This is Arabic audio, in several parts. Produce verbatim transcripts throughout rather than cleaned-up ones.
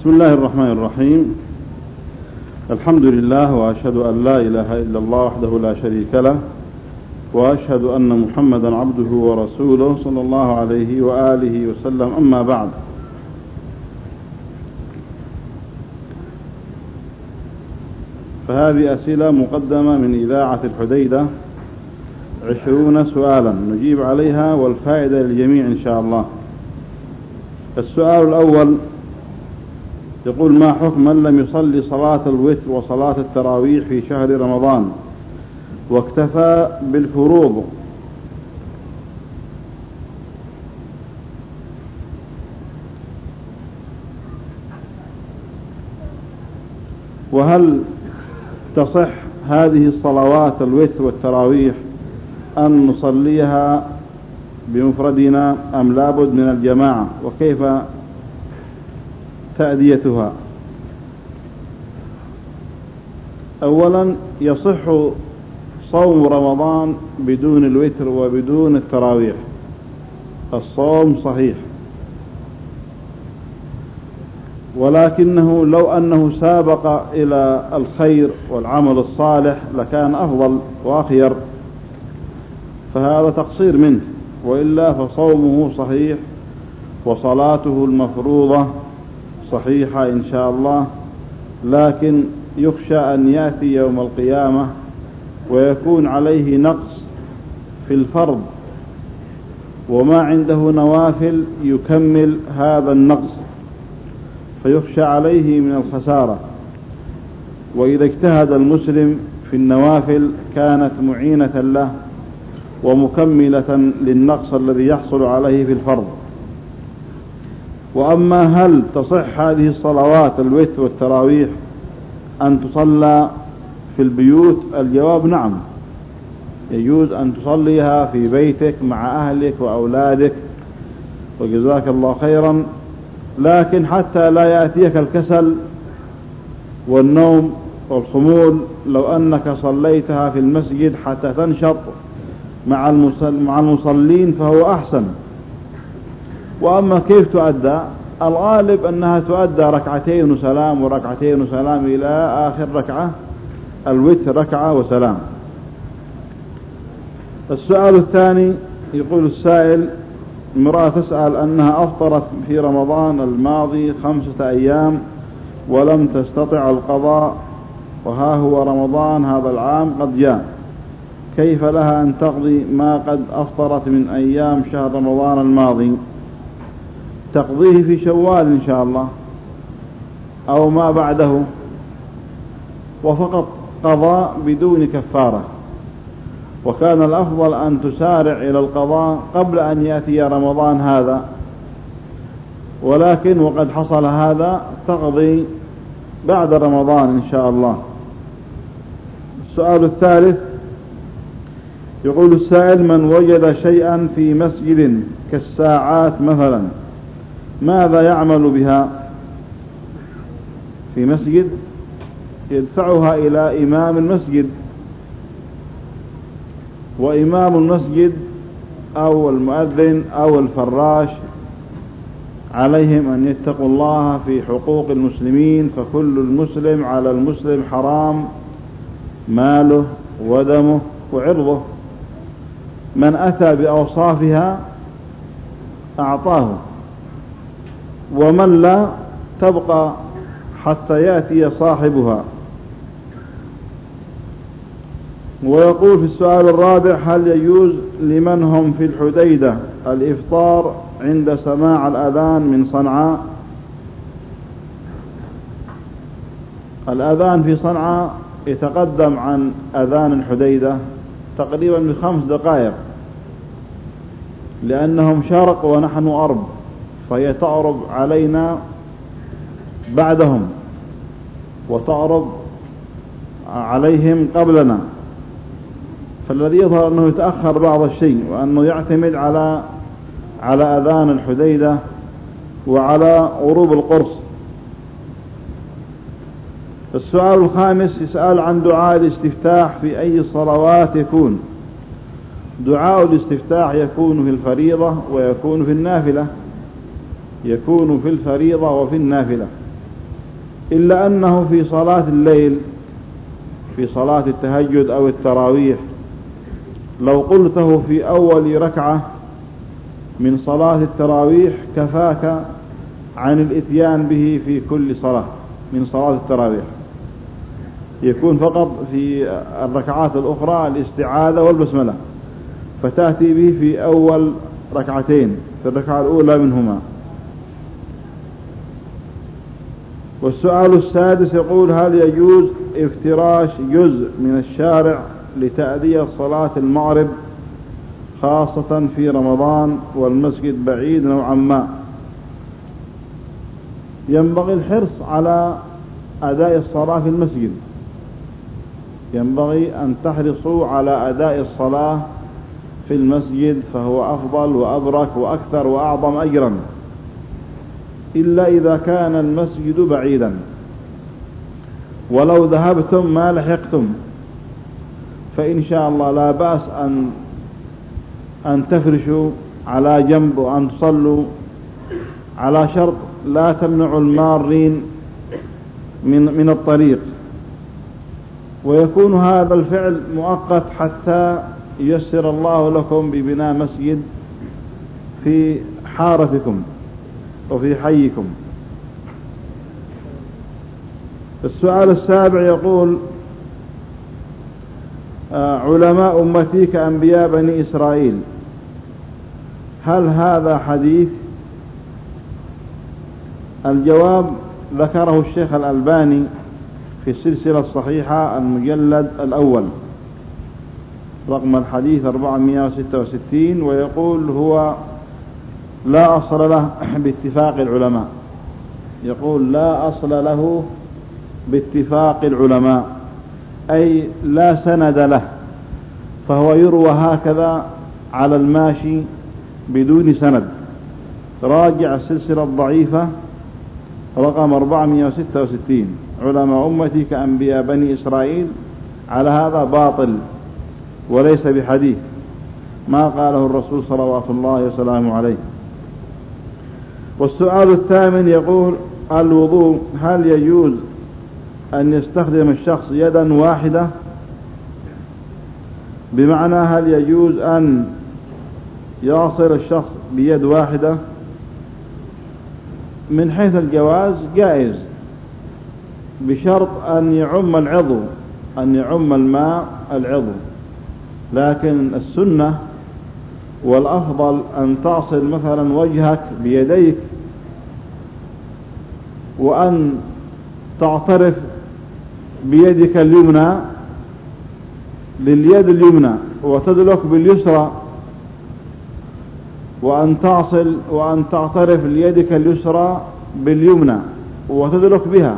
بسم الله الرحمن الرحيم. الحمد لله، وأشهد أن لا إله إلا الله وحده لا شريك له، وأشهد أن محمدا عبده ورسوله صلى الله عليه وآله وسلم. أما بعد، فهذه أسئلة مقدمة من إذاعة الحديدة، عشرون سؤالا نجيب عليها، والفائدة للجميع إن شاء الله. السؤال الأول يقول: ما حكم من لم يصلي صلاة الوتر وصلاة التراويح في شهر رمضان واكتفى بالفروض؟ وهل تصح هذه الصلوات الوتر والتراويح أن نصليها بمفردنا أم لابد من الجماعة؟ وكيف تأديتها؟ أولا، يصح صوم رمضان بدون الوتر وبدون التراويح، الصوم صحيح، ولكنه لو أنه سابق إلى الخير والعمل الصالح لكان أفضل وأخير، فهذا تقصير منه، وإلا فصومه صحيح وصلاته المفروضة صحيحة إن شاء الله. لكن يخشى أن يأتي يوم القيامة ويكون عليه نقص في الفرض، وما عنده نوافل يكمل هذا النقص، فيخشى عليه من الخسارة. وإذا اجتهد المسلم في النوافل كانت معينة له ومكملة للنقص الذي يحصل عليه في الفرض. وأما هل تصح هذه الصلوات الوتر والتراويح أن تصلى في البيوت؟ الجواب نعم، يجوز أن تصليها في بيتك مع أهلك وأولادك، وجزاك الله خيرا. لكن حتى لا يأتيك الكسل والنوم والخمول، لو أنك صليتها في المسجد حتى تنشط مع المصلين فهو أحسن. وأما كيف تؤدى؟ الغالب أنها تؤدى ركعتين وسلام وركعتين وسلام إلى آخر ركعة، الوتر ركعة وسلام. السؤال الثاني يقول السائل: امرأة تسأل أنها أفطرت في رمضان الماضي خمسة أيام ولم تستطع القضاء، وها هو رمضان هذا العام قد جاء، كيف لها أن تقضي ما قد أفطرت من أيام شهر رمضان الماضي؟ تقضيه في شوال إن شاء الله أو ما بعده، وفقط قضاء بدون كفارة. وكان الأفضل أن تسارع إلى القضاء قبل أن يأتي رمضان هذا، ولكن وقد حصل هذا تقضي بعد رمضان إن شاء الله. السؤال الثالث يقول السائل: من وجد شيئا في مسجد كالساعات مثلا ماذا يعمل بها؟ في مسجد يدفعها إلى إمام المسجد، وإمام المسجد أو المؤذن أو الفراش عليهم أن يتقوا الله في حقوق المسلمين، فكل المسلم على المسلم حرام ماله ودمه وعرضه. من أتى بأوصافها أعطاه، ومن لا تبقى حتى يأتي صاحبها. ويقول في السؤال الرابع: هل يجوز لمن هم في الحديدة الإفطار عند سماع الأذان من صنعاء؟ الأذان في صنعاء يتقدم عن أذان الحديدة تقريبا بخمس دقائق، لأنهم شرق ونحن غرب، فهي تعرب علينا بعدهم وتعرب عليهم قبلنا، فالذي يظهر أنه يتأخر بعض الشيء، وأنه يعتمد على على أذان الحديدة وعلى غروب القرص. السؤال الخامس يسأل عن دعاء الاستفتاح في أي صلوات يكون؟ دعاء الاستفتاح يكون في الفريضة ويكون في النافلة، يكون في الفريضة وفي النافلة. إلا أنه في صلاة الليل، في صلاة التهجد أو التراويح، لو قلته في أول ركعة من صلاة التراويح كفاك عن الإتيان به في كل صلاة من صلاة التراويح، يكون فقط في الركعات الأخرى الاستعاذة والبسملة، فتأتي به في أول ركعتين في الركعة الأولى منهما. والسؤال السادس يقول: هل يجوز افتراش جزء من الشارع لتأدية صلاة المغرب خاصة في رمضان والمسجد بعيد نوعا ما؟ ينبغي الحرص على أداء الصلاة في المسجد، ينبغي أن تحرصوا على أداء الصلاة في المسجد، فهو أفضل وأبرك وأكثر وأعظم أجرا، إلا إذا كان المسجد بعيدا، ولو ذهبتم ما لحقتم، فإن شاء الله لا بأس أن أن تفرشوا على جنب وأن تصلوا، على شرط لا تمنعوا المارين من من الطريق، ويكون هذا الفعل مؤقت حتى ييسر الله لكم ببناء مسجد في حارتكم وفي حيكم. السؤال السابع يقول: علماء أمتي كأنبياء بني إسرائيل، هل هذا حديث؟ الجواب: ذكره الشيخ الألباني في السلسلة الصحيحة المجلد الأول رقم الحديث أربعمائة وستة وستين، ويقول هو لا أصل له باتفاق العلماء، يقول لا أصل له باتفاق العلماء، أي لا سند له، فهو يروى هكذا على الماشي بدون سند. راجع السلسلة الضعيفة رقم أربعمائة وستة وستين، علماء أمتي كأنبياء بني إسرائيل، على هذا باطل وليس بحديث، ما قاله الرسول صلوات الله وسلامه عليه. والسؤال الثامن يقول: الوضوء، هل يجوز أن يستخدم الشخص يدا واحدة؟ بمعنى هل يجوز أن يصل الشخص بيد واحدة؟ من حيث الجواز جائز، بشرط أن يعم العضو، أن يعم الماء العضو، لكن السنة والأفضل أن تعصل مثلا وجهك بيديك، وأن تعترف بيدك اليمنى لليد اليمنى وتدلك باليسرى، وأن تعصل وأن تعترف ليدك اليسرى باليمنى وتدلك بها،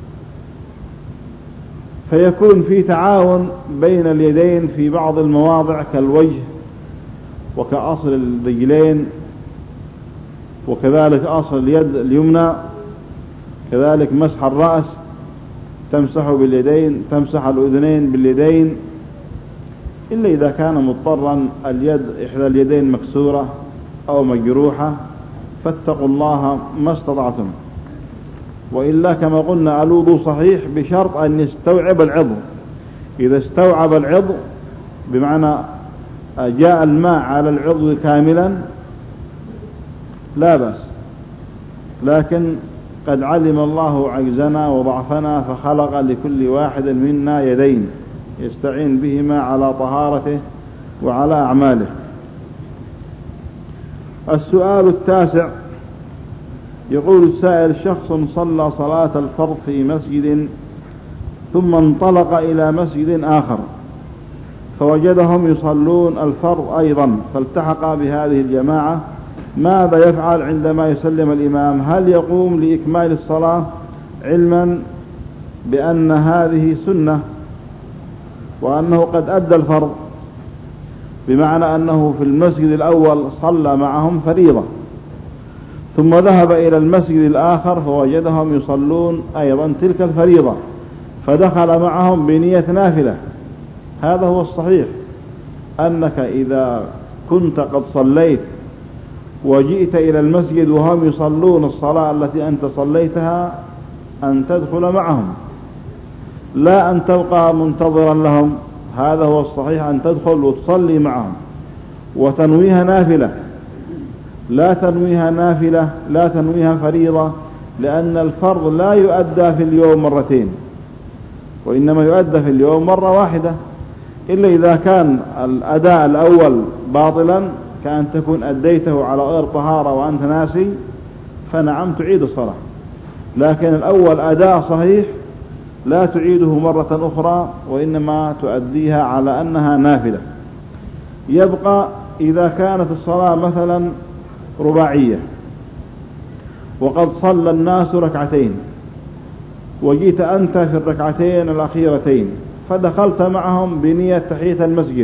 فيكون في تعاون بين اليدين في بعض المواضع كالوجه وكأصل الرجلين، وكذلك أصل اليد اليمنى، كذلك مسح الرأس تمسح باليدين، تمسح الأذنين باليدين، إلا إذا كان مضطرا اليد إحدى اليدين مكسورة أو مجروحة، فاتقوا الله ما استطعتم. وإلا كما قلنا الوضوء صحيح بشرط أن يستوعب العضو، إذا استوعب العضو بمعنى جاء الماء على العضو كاملا لا بأس، لكن قد علم الله عجزنا وضعفنا فخلق لكل واحد منا يدين يستعين بهما على طهارته وعلى أعماله. السؤال التاسع يقول السائل: شخص صلى صلاة الفرض في مسجد ثم انطلق إلى مسجد آخر فوجدهم يصلون الفرض أيضا فالتحق بهذه الجماعة، ماذا يفعل عندما يسلم الإمام؟ هل يقوم لإكمال الصلاة علما بأن هذه سنة وأنه قد أدى الفرض، بمعنى أنه في المسجد الأول صلى معهم فريضة ثم ذهب إلى المسجد الآخر فوجدهم يصلون أيضا تلك الفريضة فدخل معهم بنية نافلة؟ هذا هو الصحيح، أنك إذا كنت قد صليت وجئت إلى المسجد وهم يصلون الصلاة التي أنت صليتها أن تدخل معهم، لا أن تبقى منتظرا لهم. هذا هو الصحيح، أن تدخل وتصلي معهم وتنويها نافلة، لا تنويها نافلة لا تنويها فريضة، لأن الفرض لا يؤدى في اليوم مرتين، وإنما يؤدى في اليوم مرة واحدة، إلا إذا كان الأداء الأول باطلا كأن تكون أديته على غير طهارة وأنت ناسي، فنعم تعيد الصلاة. لكن الأول أداء صحيح لا تعيده مرة أخرى، وإنما تؤديها على أنها نافلة. يبقى إذا كانت الصلاة مثلا رباعية وقد صلى الناس ركعتين، وجيت أنت في الركعتين الأخيرتين فدخلت معهم بنية تحية المسجد،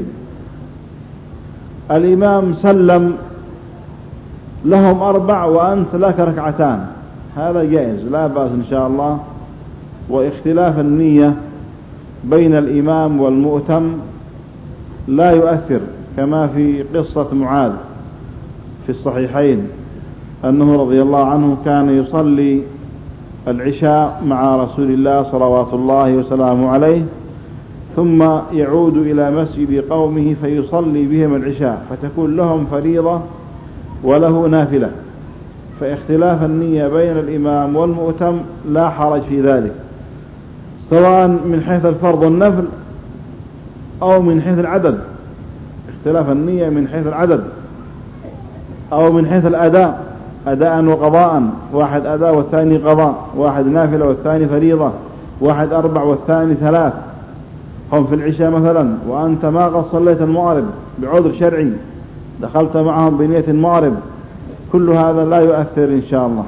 الإمام سلم لهم أربع وأنت لك ركعتان، هذا جائز لا بأس إن شاء الله. واختلاف النية بين الإمام والمؤتم لا يؤثر، كما في قصة معاذ في الصحيحين أنه رضي الله عنه كان يصلي العشاء مع رسول الله صلوات الله وسلامه عليه، ثم يعود إلى مسجد قومه فيصلي بهم العشاء، فتكون لهم فريضة وله نافلة. فاختلاف النية بين الإمام والمؤتم لا حرج في ذلك، سواء من حيث الفرض والنفل أو من حيث العدد. اختلاف النية من حيث العدد أو من حيث الأداء، أداء وقضاء، واحد أداء والثاني قضاء، واحد نافلة والثاني فريضة، واحد أربع والثاني ثلاث. هم في العشاء مثلا وأنت ما قد صليت المغرب بعذر شرعي، دخلت معهم بنية المغرب، كل هذا لا يؤثر إن شاء الله.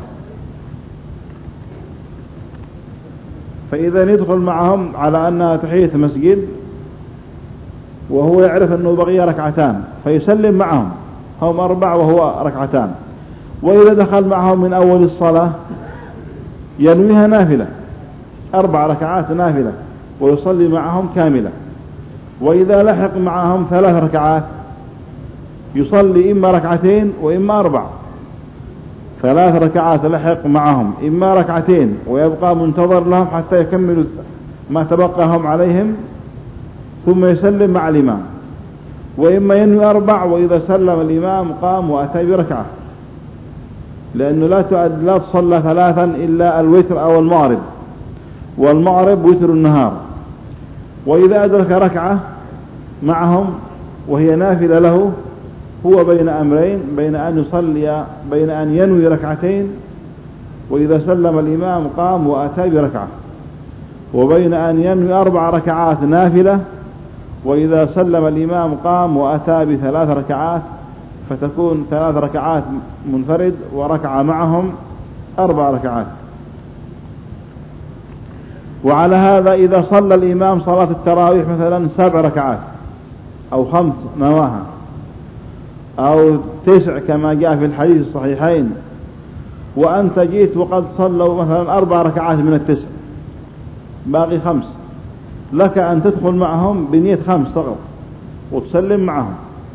فإذا يدخل معهم على أنها تحية مسجد وهو يعرف أنه بقي ركعتان فيسلم معهم، هم أربع وهو ركعتان. وإذا دخل معهم من أول الصلاة ينويها نافلة، أربع ركعات نافلة ويصلي معهم كاملة. وإذا لحق معهم ثلاث ركعات يصلي إما ركعتين وإما أربع، ثلاث ركعات لحق معهم إما ركعتين ويبقى منتظر لهم حتى يكملوا ما تبقى هم عليهم ثم يسلم مع الإمام، وإما ينوي أربع وإذا سلم الإمام قام وأتى بركعة، لأنه لا تؤد لا تصلى ثلاثا إلا الوتر أو المغرب، والمغرب وتر النهار. وإذا أدرك ركعة معهم وهي نافلة له هو بين أمرين، بين أن يصلي بين أن ينوي ركعتين وإذا سلم الإمام قام وأتى بركعة، وبين أن ينوي أربع ركعات نافلة وإذا سلم الإمام قام وأتى بثلاث ركعات، فتكون ثلاث ركعات منفرد وركعة معهم أربع ركعات. وعلى هذا إذا صلى الإمام صلاة التراويح مثلا سبع ركعات أو خمس نواها أو تسع كما جاء في الحديث الصحيحين، وأنت جيت وقد صلوا مثلا أربع ركعات من التسع باقي خمس، لك أن تدخل معهم بنية خمس فقط وتسلم معهم.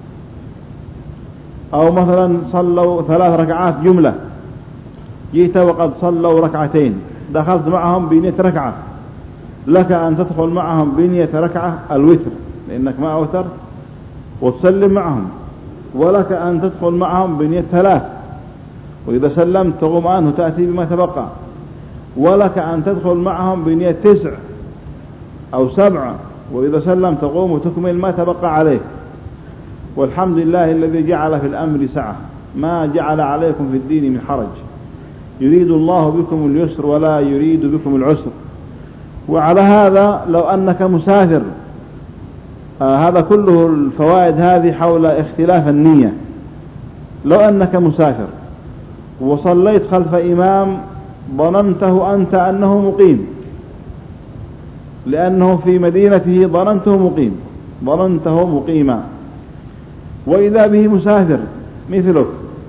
أو مثلا صلوا ثلاث ركعات جملة، جيت وقد صلوا ركعتين دخلت معهم بنية ركعة، لك أن تدخل معهم بنية ركعة الوتر لأنك ما أوتر وتسلم معهم، ولك أن تدخل معهم بنية ثلاث وإذا سلمت تقوم عنه تأتي بما تبقى، ولك أن تدخل معهم بنية تسع أو سبعة وإذا سلم تقوم وتكمل ما تبقى عليه. والحمد لله الذي جعل في الأمر سعة، ما جعل عليكم في الدين من حرج، يريد الله بكم اليسر ولا يريد بكم العسر. وعلى هذا لو أنك مسافر، آه هذا كله الفوائد هذه حول اختلاف النية. لو أنك مسافر وصليت خلف إمام ظننته أنت أنه مقيم، لأنه في مدينته ظننته مقيم ظننته مقيما، وإذا به مسافر مثلك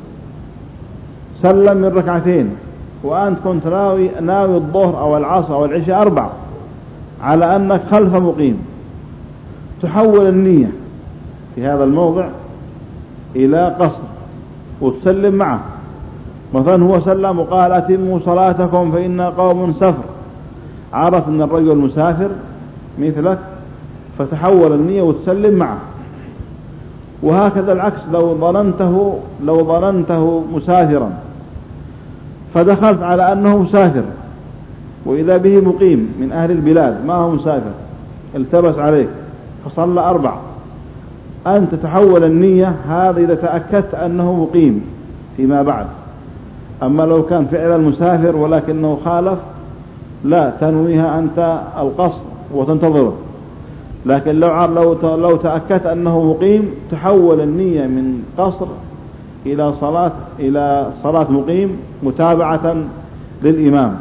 سلم من ركعتين وأنت كنت ناوي, ناوي الظهر أو العصر أو العشاء أربع على أنك خلف مقيم، تحول النية في هذا الموضع إلى قصر وتسلم معه. مثلا هو سلم وقال أتموا صلاتكم فإن قوم سفر، عرف أن الرجل مسافر مثلك فتحول النية وتسلم معه. وهكذا العكس، لو ظننته لو ظننته مسافرا فدخلت على أنه مسافر وإذا به مقيم من أهل البلاد ما هو مسافر، التبس عليك فصلى أربع، أن تتحول النية هذا إذا تأكدت أنه مقيم فيما بعد. أما لو كان فعلا مسافر ولكنه خالف لا تنويها أنت القصر وتنتظره. لكن لو لو لو تأكدت أنه مقيم تحول النية من قصر إلى صلاة إلى صلاة مقيم متابعة للإمام.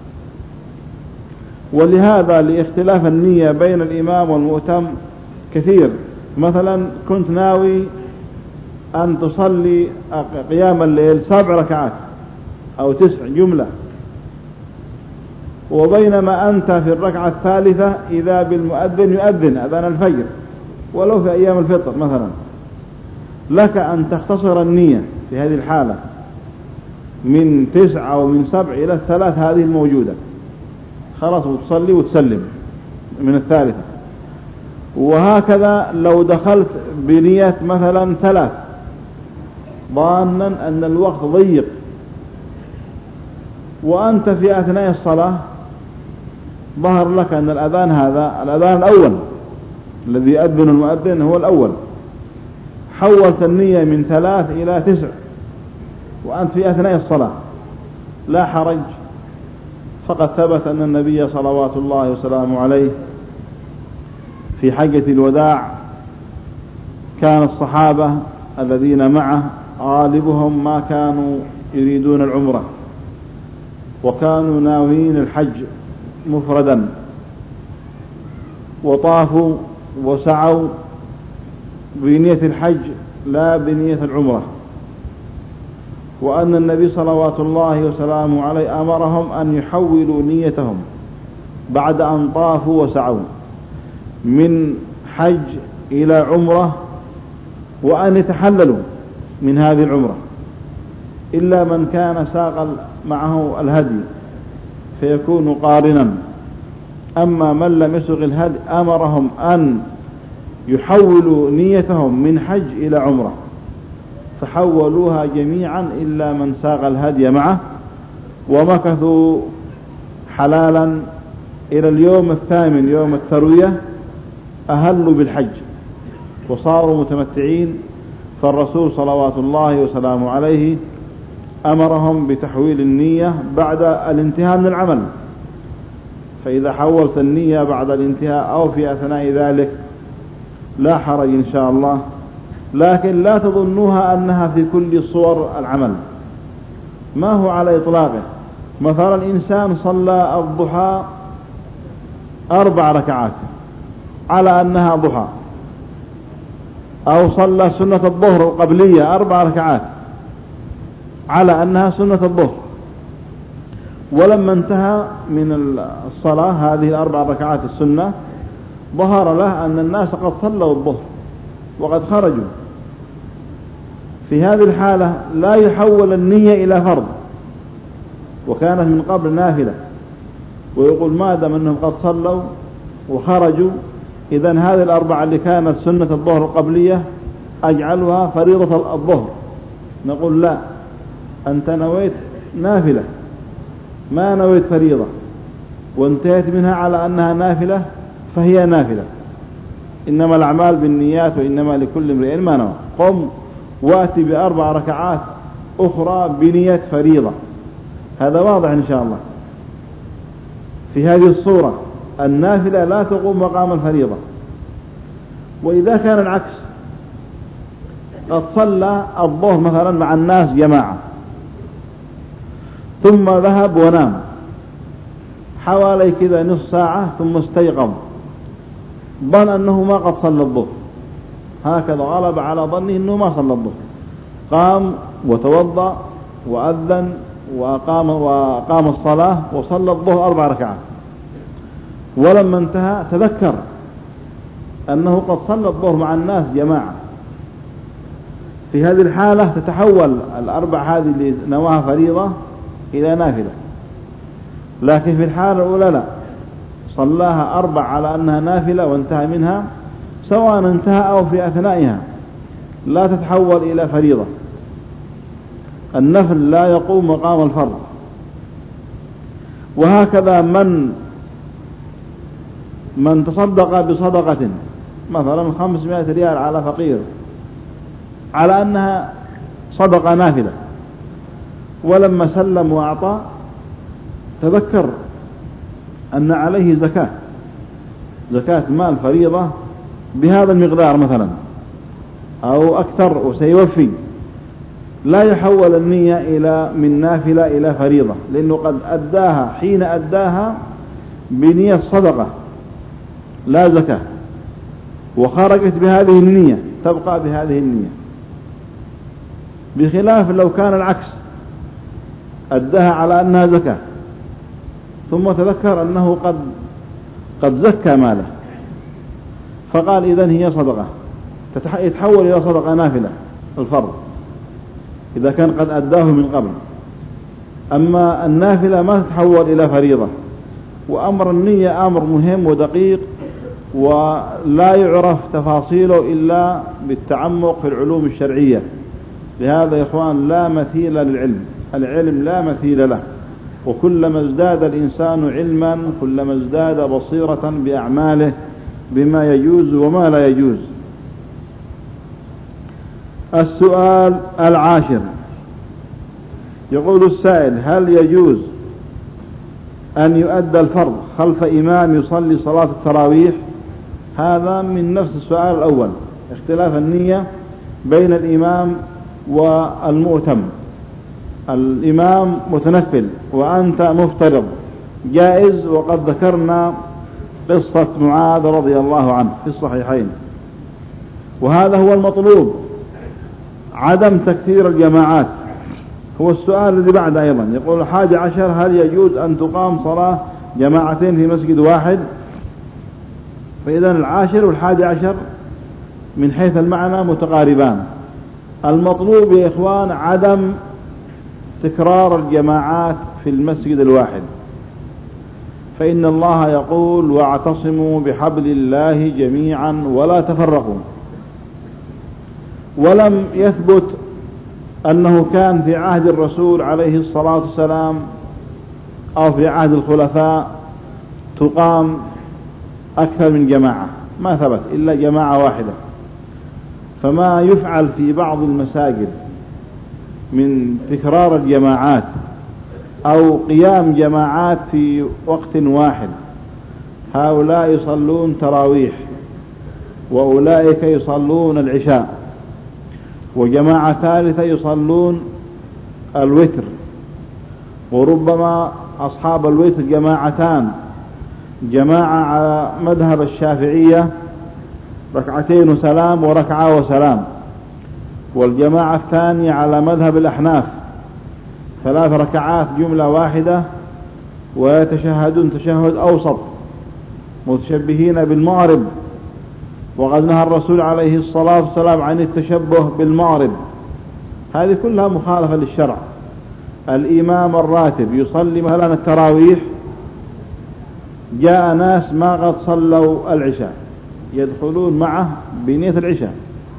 ولهذا لاختلاف النية بين الإمام والمؤتم كثير. مثلا كنت ناوي أن تصلي قيام الليل سبع ركعات أو تسع جملة، وبينما أنت في الركعة الثالثة إذا بالمؤذن يؤذن أذان الفجر ولو في أيام الفطر مثلا، لك أن تختصر النية في هذه الحالة من تسع أو من سبع إلى الثلاث هذه الموجودة خلاص، وتصلي وتسلم من الثالثة. وهكذا لو دخلت بنية مثلا ثلاث ظانا أن الوقت ضيق وأنت في أثناء الصلاة ظهر لك أن الأذان هذا الأذان الأول الذي يؤذن المؤذن هو الأول، حولت النية من ثلاث إلى تسع وأنت في أثناء الصلاة لا حرج. فقد ثبت أن النبي صلوات الله وسلامه عليه في حجة الوداع كان الصحابة الذين معه غالبهم ما كانوا يريدون العمرة وكانوا ناويين الحج مفردا، وطافوا وسعوا بنية الحج لا بنية العمرة. وأن النبي صلوات الله وسلامه عليه أمرهم أن يحولوا نيتهم بعد أن طافوا وسعوا من حج إلى عمرة وأن يتحللوا من هذه العمرة إلا من كان ساق معه الهدي فيكون قارنا. أما من لم يسق الهدي أمرهم أن يحولوا نيتهم من حج إلى عمرة، فحولوها جميعا إلا من ساق الهدي معه، ومكثوا حلالا إلى اليوم الثامن يوم التروية أهلوا بالحج وصاروا متمتعين. فالرسول صلوات الله وسلامه عليه أمرهم بتحويل النية بعد الانتهاء من العمل، فإذا حولت النية بعد الانتهاء أو في أثناء ذلك لا حرج إن شاء الله. لكن لا تظنوها أنها في كل صور العمل، ما هو على إطلاقه. مثلا إنسان صلى الضحى أربع ركعات على أنها ضحى، أو صلى سنة الظهر قبلية أربع ركعات على أنها سنة الظهر، ولما انتهى من الصلاة هذه الأربع ركعات السنة ظهر له أن الناس قد صلوا الظهر وقد خرجوا. في هذه الحالة لا يحول النية إلى فرض وكانت من قبل نافلة، ويقول ما دام أنهم قد صلوا وخرجوا إذن هذه الأربعة اللي كانت سنة الظهر القبلية أجعلها فريضة الظهر. نقول لا، أنت نويت نافلة ما نويت فريضة وانتهيت منها على أنها نافلة فهي نافلة، إنما الأعمال بالنيات وإنما لكل امرئ ما نوى. قم وأتي بأربع ركعات أخرى بنية فريضة، هذا واضح إن شاء الله. في هذه الصورة النافلة لا تقوم مقام الفريضة. وإذا كان العكس قد صلى الظهر مثلا مع الناس جماعة ثم ذهب ونام حوالي كذا نصف ساعة ثم استيقظ ظن أنه ما قد صلى الظهر، هكذا غلب على ظنه أنه ما صلى الظهر، قام وتوضأ وأذن وأقام, وأقام الصلاة وصلى الظهر أربع ركعات، ولما انتهى تذكر أنه قد صلى الظهر مع الناس جماعة. في هذه الحالة تتحول الأربع هذه اللي نواها فريضة إلى نافلة. لكن في الحالة الأولى لا، صلاها أربع على أنها نافلة وانتهى منها، سواء انتهى أو في أثنائها، لا تتحول إلى فريضة. النفل لا يقوم مقام الفرض. وهكذا من من تصدق بصدقة مثلا خمسمائة ريال على فقير على أنها صدقة نافلة، ولما سلم وأعطى تذكر أن عليه زكاة زكاة مال فريضة بهذا المقدار مثلا أو أكثر وسيوفي، لا يحول النية إلى من نافلة إلى فريضة، لأنه قد أداها حين أداها بنية صدقة لا زكاة، وخرجت بهذه النية تبقى بهذه النية، بخلاف لو كان العكس أداها على أنها زكاة ثم تذكر أنه قد قد زكى ماله فقال إذن هي صدقة، يتحول إلى صدقة نافلة الفرض إذا كان قد أداه من قبل. أما النافلة ما تتحول إلى فريضة. وأمر النية أمر مهم ودقيق ولا يعرف تفاصيله إلا بالتعمق في العلوم الشرعية. لهذا يا إخوان لا مثيل للعلم، العلم لا مثيل له، وكلما ازداد الإنسان علما كلما ازداد بصيرة بأعماله بما يجوز وما لا يجوز. السؤال العاشر، يقول السائل: هل يجوز أن يؤدى الفرض خلف إمام يصلي صلاة التراويح؟ هذا من نفس السؤال الأول، اختلاف النية بين الإمام والمؤتم. الإمام متنفل وأنت مفترض، جائز، وقد ذكرنا قصة معاذ رضي الله عنه في الصحيحين، وهذا هو المطلوب، عدم تكثير الجماعات. هو السؤال الذي بعد أيضا يقول الحادي عشر: هل يجوز أن تقام صلاة جماعتين في مسجد واحد؟ فإذا العاشر والحادي عشر من حيث المعنى متقاربان. المطلوب يا إخوان عدم تكرار الجماعات في المسجد الواحد، فإن الله يقول: واعتصموا بحبل الله جميعا ولا تفرقوا. ولم يثبت أنه كان في عهد الرسول عليه الصلاة والسلام أو في عهد الخلفاء تقام أكثر من جماعة، ما ثبت إلا جماعة واحدة. فما يفعل في بعض المساجد من تكرار الجماعات أو قيام جماعات في وقت واحد، هؤلاء يصلون تراويح وأولئك يصلون العشاء، وجماعة ثالثة يصلون الوتر، وربما أصحاب الوتر جماعتان، جماعة على مذهب الشافعية ركعتين وسلام وركعة وسلام، والجماعة الثانية على مذهب الأحناف ثلاث ركعات جملة واحدة ويتشهدون تشهد أوسط متشبهين بالمغرب، وقد نهى الرسول عليه الصلاة والسلام عن التشبه بالمغرب. هذه كلها مخالفة للشرع. الإمام الراتب يصلي مثلا التراويح، جاء ناس ما قد صلوا العشاء يدخلون معه بنية العشاء،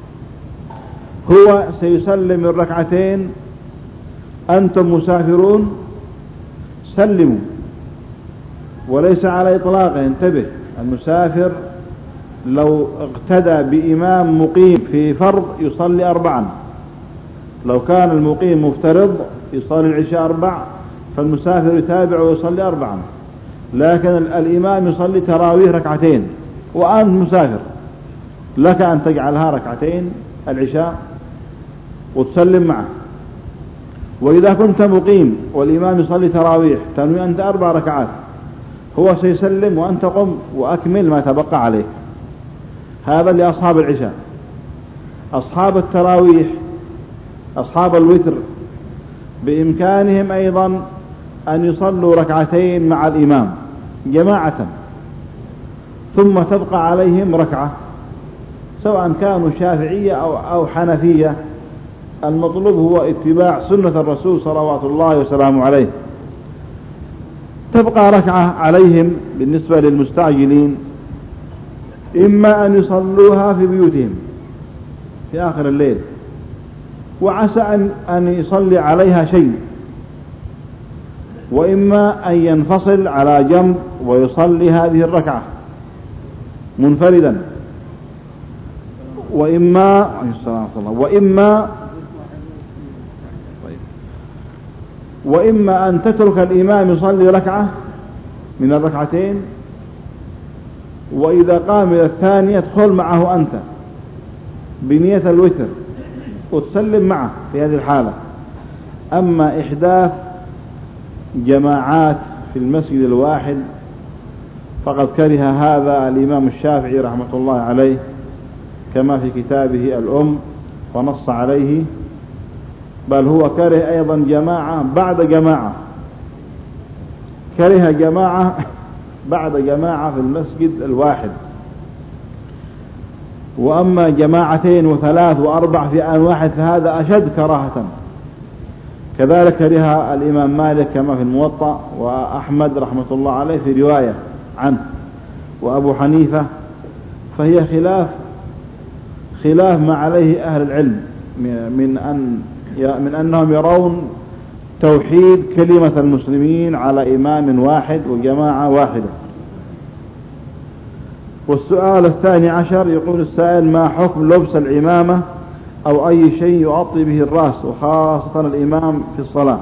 هو سيسلم الركعتين، أنتم مسافرون سلموا، وليس على إطلاقه. انتبه، المسافر لو اقتدى بإمام مقيم في فرض يصلي أربعا، لو كان المقيم مفترض يصلي العشاء أربع، فالمسافر يتابع ويصلي أربعا. لكن الإمام يصلي تراويح ركعتين وأنت مسافر، لك أن تجعلها ركعتين العشاء وتسلم معه. وإذا كنت مقيم والإمام يصلي تراويح تنوي أنت أربع ركعات، هو سيسلم وأنت قم وأكمل ما تبقى عليه. هذا لأصحاب العشاء. أصحاب التراويح أصحاب الوتر بإمكانهم أيضا أن يصلوا ركعتين مع الإمام جماعة، ثم تبقى عليهم ركعة، سواء كانوا شافعية أو, أو حنفية. المطلوب هو اتباع سنة الرسول صلوات الله وسلامه عليه. تبقى ركعة عليهم بالنسبة للمستعجلين، إما أن يصلوها في بيوتهم في آخر الليل، وعسى أن, أن يصلي عليها شيء، وإما أن ينفصل على جنب ويصلي هذه الركعة منفردا، وإما وإما وإما أن تترك الإمام يصلي ركعة من الركعتين، وإذا قام إلى الثانية تدخل معه أنت بنية الوتر وتسلم معه في هذه الحالة. أما إحداث جماعات في المسجد الواحد فقد كره هذا الإمام الشافعي رحمة الله عليه كما في كتابه الأم ونص عليه، بل هو كره أيضا جماعة بعد جماعة، كره جماعة بعد جماعة في المسجد الواحد. وأما جماعتين وثلاث وأربع في آن واحد فهذا أشد كراهة. كذلك كره الإمام مالك كما في الموطأ، وأحمد رحمة الله عليه في رواية عنه، وأبو حنيفة، فهي خلاف خلاف ما عليه أهل العلم من أن من أنهم يرون توحيد كلمة المسلمين على إمام واحد وجماعة واحدة. والسؤال الثاني عشر يقول السائل: ما حكم لبس العمامة أو أي شيء يغطي به الرأس وخاصة الإمام في الصلاة؟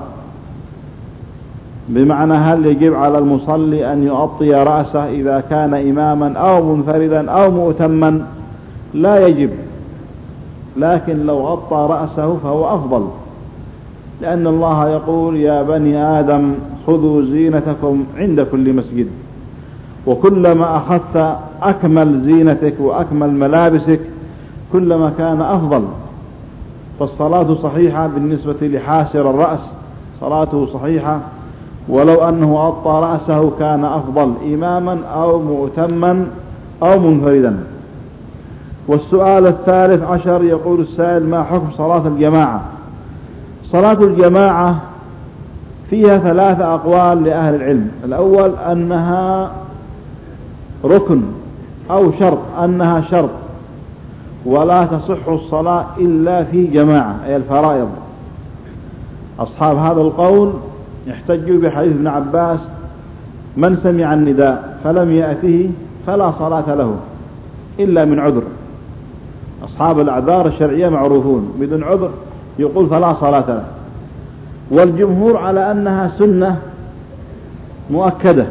بمعنى هل يجب على المصلي أن يغطي رأسه إذا كان إماما أو منفردا أو مؤتما؟ لا يجب، لكن لو غطى رأسه فهو أفضل، لأن الله يقول: يا بني آدم خذوا زينتكم عند كل مسجد. وكلما أخذت أكمل زينتك وأكمل ملابسك كلما كان أفضل. فالصلاة صحيحة بالنسبة لحاسر الرأس، صلاته صحيحة ولو أنه غطى رأسه كان أفضل، إماما أو مؤتما أو منفردا. والسؤال الثالث عشر يقول السائل: ما حكم صلاة الجماعة؟ صلاة الجماعة فيها ثلاثة أقوال لأهل العلم. الأول أنها ركن أو شرط، أنها شرط ولا تصح الصلاة إلا في جماعة، أي الفرائض. أصحاب هذا القول يحتجوا بحديث ابن عباس: من سمع النداء فلم يأته فلا صلاة له إلا من عذر. أصحاب الأعذار الشرعية معروفون، بدون عذر يقول فلا صلاة له. والجمهور على أنها سنة مؤكدة،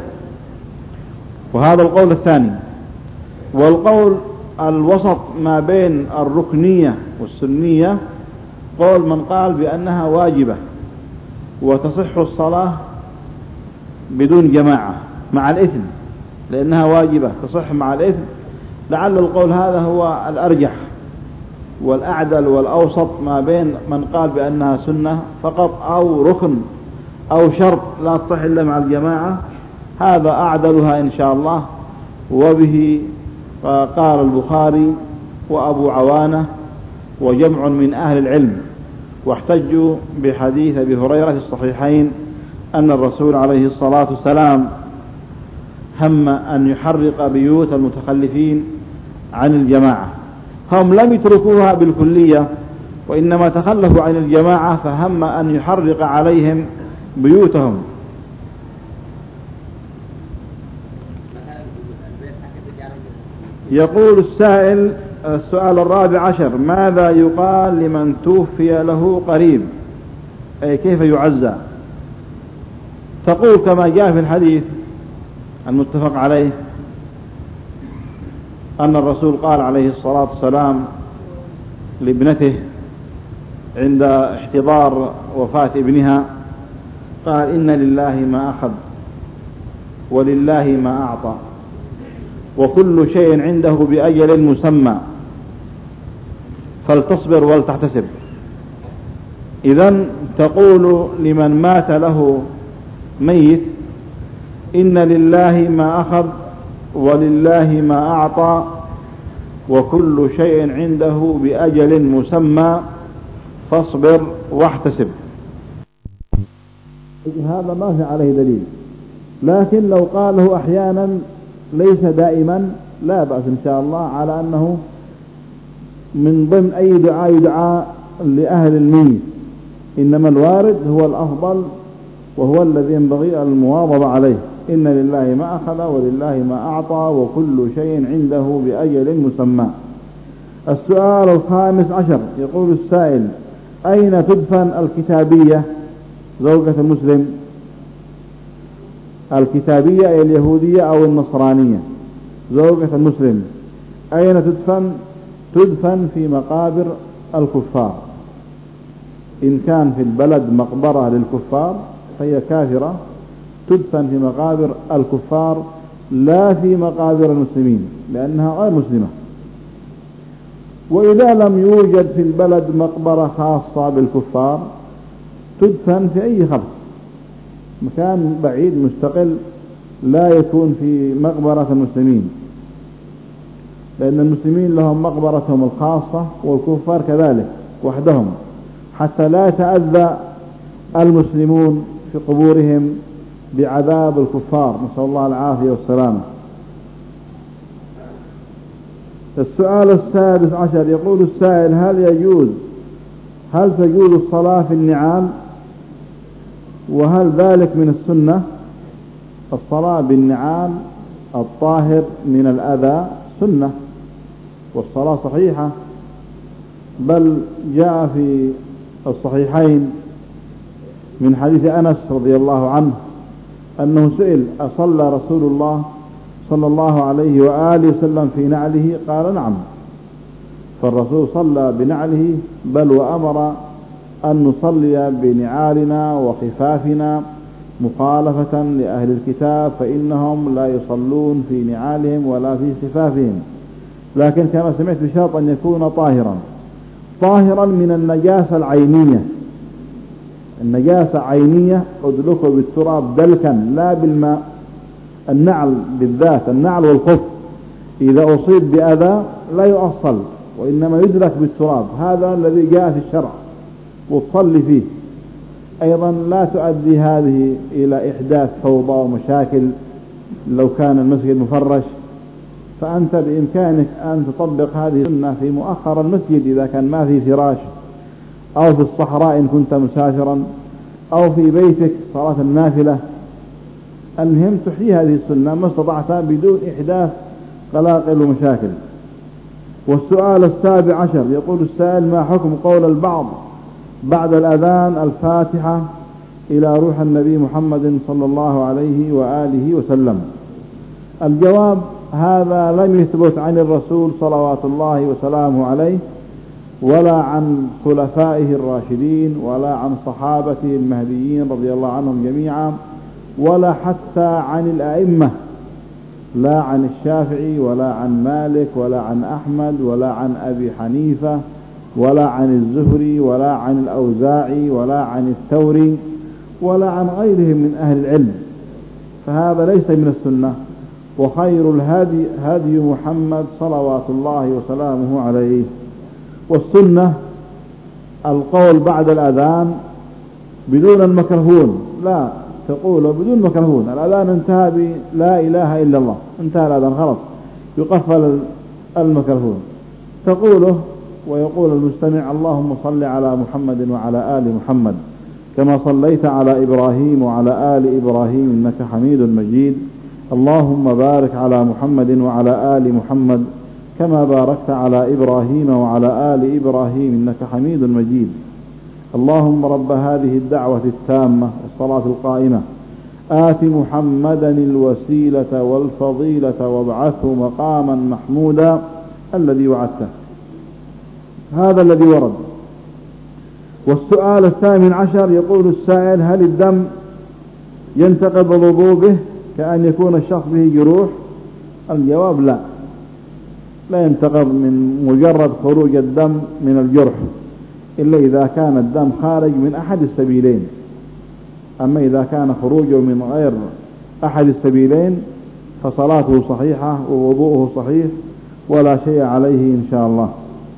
وهذا القول الثاني. والقول الوسط ما بين الركنية والسنية قول من قال بأنها واجبة وتصح الصلاة بدون جماعة مع الإثم، لأنها واجبة تصح مع الإثم. لعل القول هذا هو الأرجح والأعدل والأوسط ما بين من قال بأنها سنة فقط أو ركن أو شرط لا تصح إلا مع الجماعة، هذا أعدلها إن شاء الله. وبه قال البخاري وأبو عوانة وجمع من أهل العلم، واحتجوا بحديث أبي هريرة في الصحيحين أن الرسول عليه الصلاة والسلام هم أن يحرق بيوت المتخلفين عن الجماعة. هم لم يتركوها بالكلية وإنما تخلفوا عن الجماعة، فهم أن يحرق عليهم بيوتهم. يقول السائل السؤال الرابع عشر: ماذا يقال لمن توفي له قريب، أي كيف يعزى؟ تقول كما جاء في الحديث المتفق عليه أن الرسول قال عليه الصلاة والسلام لابنته عند احتضار وفاة ابنها، قال: إن لله ما أخذ ولله ما أعطى وكل شيء عنده بأجل مسمى فلتصبر ولتحتسب. إذن تقول لمن مات له ميت: إن لله ما أخذ ولله ما أعطى وكل شيء عنده بأجل مسمى فاصبر واحتسب. هذا ما في عليه دليل، لكن لو قاله أحيانا ليس دائما لا بأس إن شاء الله، على أنه من ضمن أي دعاء يدعى لأهل الميت، إنما الوارد هو الأفضل وهو الذي ينبغي المواظبة عليه. إن لله ما أخذ ولله ما أعطى وكل شيء عنده بأجل مسمى. السؤال الخامس عشر يقول السائل: أين تدفن الكتابية زوجة المسلم؟ الكتابية أي اليهودية أو النصرانية زوجة المسلم أين تدفن؟ تدفن في مقابر الكفار. إن كان في البلد مقبرة للكفار فهي كافرة، تدفن في مقابر الكفار لا في مقابر المسلمين لأنها غير مسلمة. وإذا لم يوجد في البلد مقبرة خاصة بالكفار تدفن في أي خبر، مكان بعيد مستقل لا يكون في مقبرة المسلمين، لأن المسلمين لهم مقبرتهم الخاصة والكفار كذلك وحدهم، حتى لا يتأذى المسلمون في قبورهم بعذاب الكفار، نسأل الله العافية والسلامة. السؤال السادس عشر يقول السائل: هل يجوز هل تجوز الصلاة في النعال؟ وهل ذلك من السنة؟ الصلاة بالنعال الطاهر من الأذى سنة، والصلاة صحيحة، بل جاء في الصحيحين من حديث أنس رضي الله عنه أنه سئل: أصلى رسول الله صلى الله عليه وآله وسلم في نعله؟ قال: نعم. فالرسول صلى بنعله، بل وأمر أن نصلي بنعالنا وخفافنا مخالفة لأهل الكتاب، فإنهم لا يصلون في نعالهم ولا في خفافهم، لكن كما سمعت بشرط أن يكون طاهرا طاهرا من النجاسة العينية. النجاسة عينية أدلكه بالتراب دلكا لا بالماء. النعل بالذات، النعل والخف إذا أصيب بأذى لا يؤصل وإنما يدرك بالتراب، هذا الذي جاء في الشرع وتصلي فيه. أيضا لا تؤدي هذه إلى إحداث فوضى ومشاكل لو كان المسجد مفرش، فأنت بإمكانك أن تطبق هذه السنة في مؤخر المسجد إذا كان ما في فراش، أو في الصحراء إن كنت مسافرا، أو في بيتك صلاة النافلة. المهم تحيي هذه السنة ما استطعت بدون إحداث قلاقل ومشاكل. والسؤال السابع عشر يقول السائل: ما حكم قول البعض بعد الأذان الفاتحة إلى روح النبي محمد صلى الله عليه وآله وسلم؟ الجواب: هذا لم يثبت عن الرسول صلوات الله وسلامه عليه، ولا عن خلفائه الراشدين، ولا عن صحابته المهديين رضي الله عنهم جميعا، ولا حتى عن الأئمة، لا عن الشافعي ولا عن مالك ولا عن أحمد ولا عن أبي حنيفة ولا عن الزهري ولا عن الأوزاعي ولا عن الثوري ولا عن غيرهم من أهل العلم، فهذا ليس من السنة. وخير الهدي هدي محمد صلوات الله وسلامه عليه. والسنة القول بعد الأذان بدون المكرهون، لا تقول بدون مكرهون. الأذان انتهى بلا إله إلا الله، انتهى الأذان خلاص، يقفل المكرهون، تقوله ويقول المستمع: اللهم صل على محمد وعلى آل محمد كما صليت على إبراهيم وعلى آل إبراهيم إنك حميد مجيد. اللهم بارك على محمد وعلى آل محمد كما باركت على إبراهيم وعلى آل إبراهيم إنك حميد مجيد. اللهم رب هذه الدعوة التامة والصلاة القائمة آت محمدا الوسيلة والفضيلة وابعثه مقاما محمودا الذي وعدته. هذا الذي ورد. والسؤال الثامن عشر يقول السائل: هل الدم ينتقض الوضوء به كأن يكون الشخص به جروح؟ الجواب: لا، لا ينتقض من مجرد خروج الدم من الجرح، إلا إذا كان الدم خارج من أحد السبيلين. أما إذا كان خروجه من غير أحد السبيلين فصلاته صحيحة ووضوءه صحيح ولا شيء عليه إن شاء الله،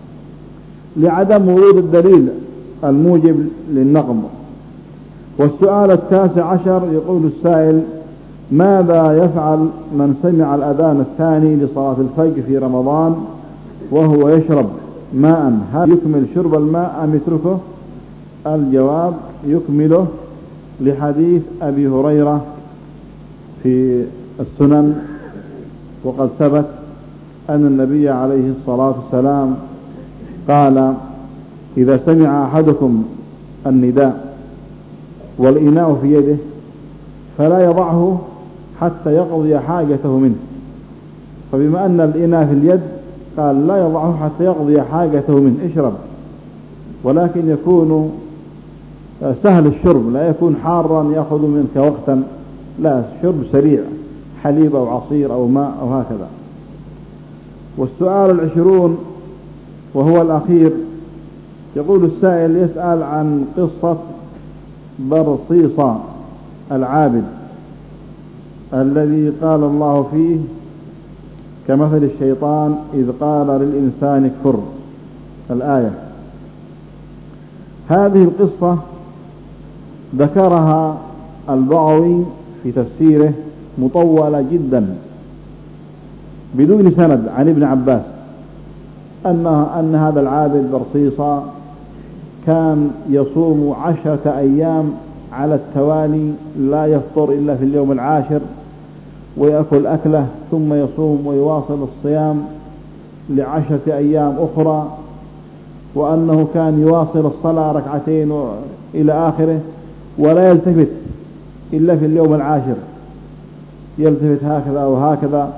لعدم ورود الدليل الموجب للنقض. والسؤال التاسع عشر يقول السائل: ماذا يفعل من سمع الأذان الثاني لصلاة الفجر في رمضان وهو يشرب ماء؟ هل يكمل شرب الماء أم يتركه؟ الجواب يكمله لحديث أبي هريرة في السنن، وقد ثبت أن النبي عليه الصلاة والسلام قال: إذا سمع أحدكم النداء والإناء في يده فلا يضعه حتى يقضي حاجته منه. فبما أن الإناء في اليد قال لا يضعه حتى يقضي حاجته منه، اشرب، ولكن يكون سهل الشرب، لا يكون حارا يأخذ منك وقتا، لا، شرب سريع، حليب أو عصير أو ماء أو هكذا. والسؤال العشرون وهو الأخير، يقول السائل يسأل عن قصة برصيصة العابد الذي قال الله فيه: كمثل الشيطان إذ قال للإنسان اكفر، الآية. هذه القصة ذكرها البغوي في تفسيره مطولة جدا بدون سند عن ابن عباس، أن أن هذا العابد برصيصة كان يصوم عشرة أيام على التوالي لا يفطر إلا في اليوم العاشر، ويأكل أكله ثم يصوم ويواصل الصيام لعشرة أيام أخرى، وأنه كان يواصل الصلاة ركعتين إلى آخره ولا يلتفت إلا في اليوم العاشر، يلتفت هكذا وهكذا،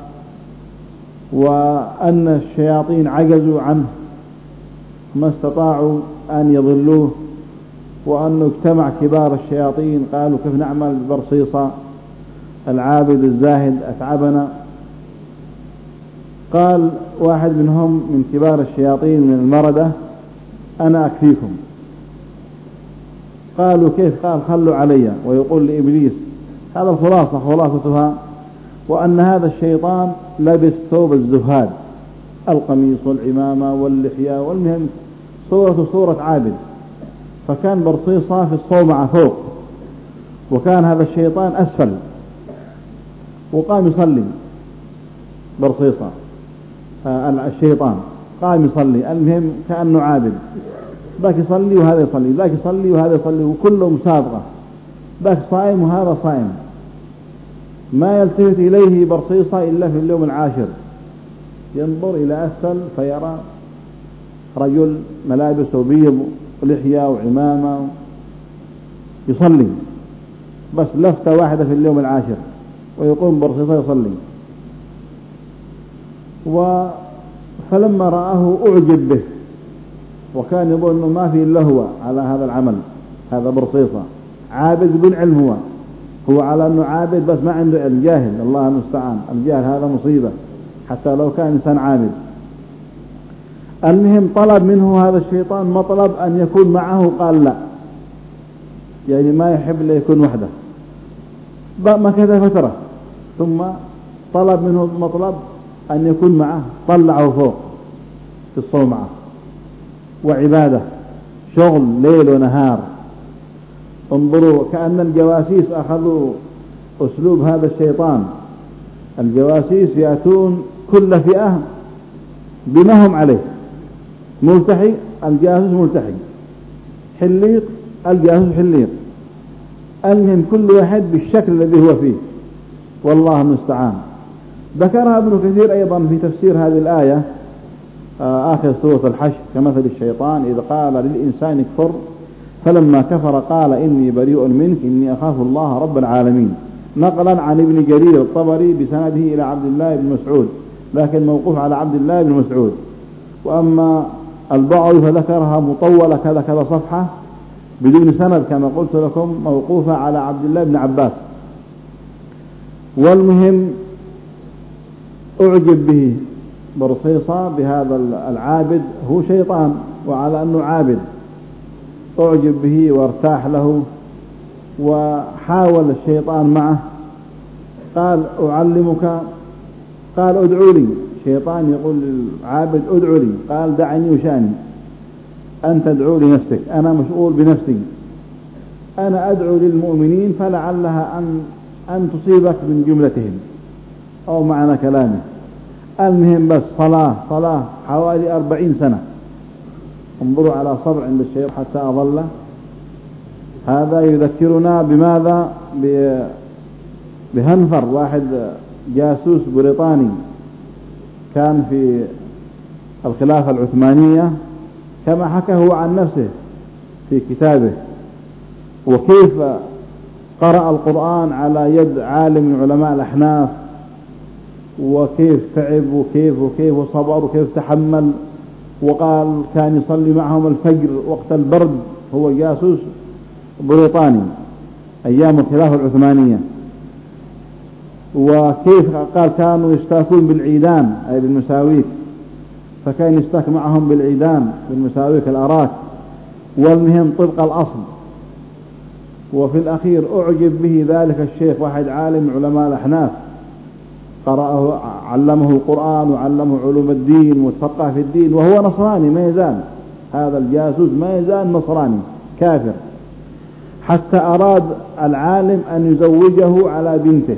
وأن الشياطين عجزوا عنه ما استطاعوا أن يضلوه، وأنه اجتمع كبار الشياطين قالوا: كيف نعمل برصيصة العابد الزاهد أتعبنا؟ قال واحد منهم من كبار الشياطين من المردة: أنا أكفيكم. قالوا: كيف؟ قال: خلوا علي. ويقول لإبليس، هذا الخلاصة خلاصتها، وأن هذا الشيطان لبس ثوب الزهاد، القميص والعمامة واللحية، والمهم صورة صورة عابد، فكان برصيصة في الصومعة فوق، وكان هذا الشيطان أسفل، وقام يصلي برصيصة آه الشيطان قام يصلي، المهم كأنه عابد، ذاك يصلي وهذا يصلي، ذاك يصلي وهذا يصلي، وكله مسابقة، ذاك صائم وهذا صائم، ما يلتفت إليه برصيصة إلا في اليوم العاشر، ينظر إلى أسفل فيرى رجل ملابسه بيض ولحية وعمامة يصلي، بس لفتة واحدة في اليوم العاشر ويقوم برصيصة يصلي. و فلما رآه أعجب به، وكان يظن أنه ما في إلا هو على هذا العمل، هذا برصيصة عابد بدون علم، هو هو على أنه عابد بس ما عنده علم، جاهل، الله المستعان، الجاهل هذا مصيبة حتى لو كان إنسان عابد. المهم طلب منه هذا الشيطان مطلب أن يكون معه، قال لا، يعني ما يحب لا يكون وحده، مكث فترة ثم طلب منه مطلب أن يكون معه، طلعه فوق في الصومعة، وعبادة، شغل ليل ونهار. انظروا كأن الجواسيس أخذوا أسلوب هذا الشيطان، الجواسيس يأتون كل فئة بما هم عليه، ملتحي الجاسوس ملتحي، حليق الجاسوس حليق، المهم كل واحد بالشكل الذي هو فيه، والله المستعان. ذكرها ابن كثير أيضا في تفسير هذه الآية آخر سورة الحشر: كمثل الشيطان إذ قال للإنسان اكفر فلما كفر قال إني بريء منك إني أخاف الله رب العالمين، نقلا عن ابن جرير الطبري بسنده إلى عبد الله بن مسعود، لكن موقوف على عبد الله بن مسعود. وأما البغوي فذكرها مطولة كذا كذا صفحة بدون سند كما قلت لكم، موقوفة على عبد الله بن عباس. والمهم أعجب به برصيصة بهذا العابد، هو شيطان وعلى أنه عابد، أعجب به وارتاح له، وحاول الشيطان معه، قال أعلمك، قال ادعو لي، شيطان يقول للعابد ادعو لي، قال دعني وشاني، أنت تدعو لنفسك، أنا مشغول بنفسي، أنا أدعو للمؤمنين فلعلها أن أن تصيبك من جملتهم أو معنى كلامه. المهم بس صلاة صلاة حوالي أربعين سنة. انظروا على صبر عند الشيخ حتى أظل. هذا يذكرنا بماذا؟ بهنفر، واحد جاسوس بريطاني كان في الخلافة العثمانية كما حكى هو عن نفسه في كتابه، وكيف قرأ القرآن على يد عالم من علماء الأحناف، وكيف تعب وكيف وكيف وصبر وكيف تحمل، وقال كان يصلي معهم الفجر وقت البرد. هو جاسوس بريطاني أيام الخلافة العثمانية. وكيف قال كانوا يشتاكون بالعيدان أي بالمساويك، فكان يشتاك معهم بالعيدان بالمساويك الأراك، والمهم طبق الأصل. وفي الأخير أعجب به ذلك الشيخ، واحد عالم علماء الأحناف قرأه علمه القرآن وعلمه علوم الدين وتفقه في الدين، وهو نصراني ما يزال، هذا الجاسوس ما يزال نصراني كافر، حتى أراد العالم أن يزوجه على بنته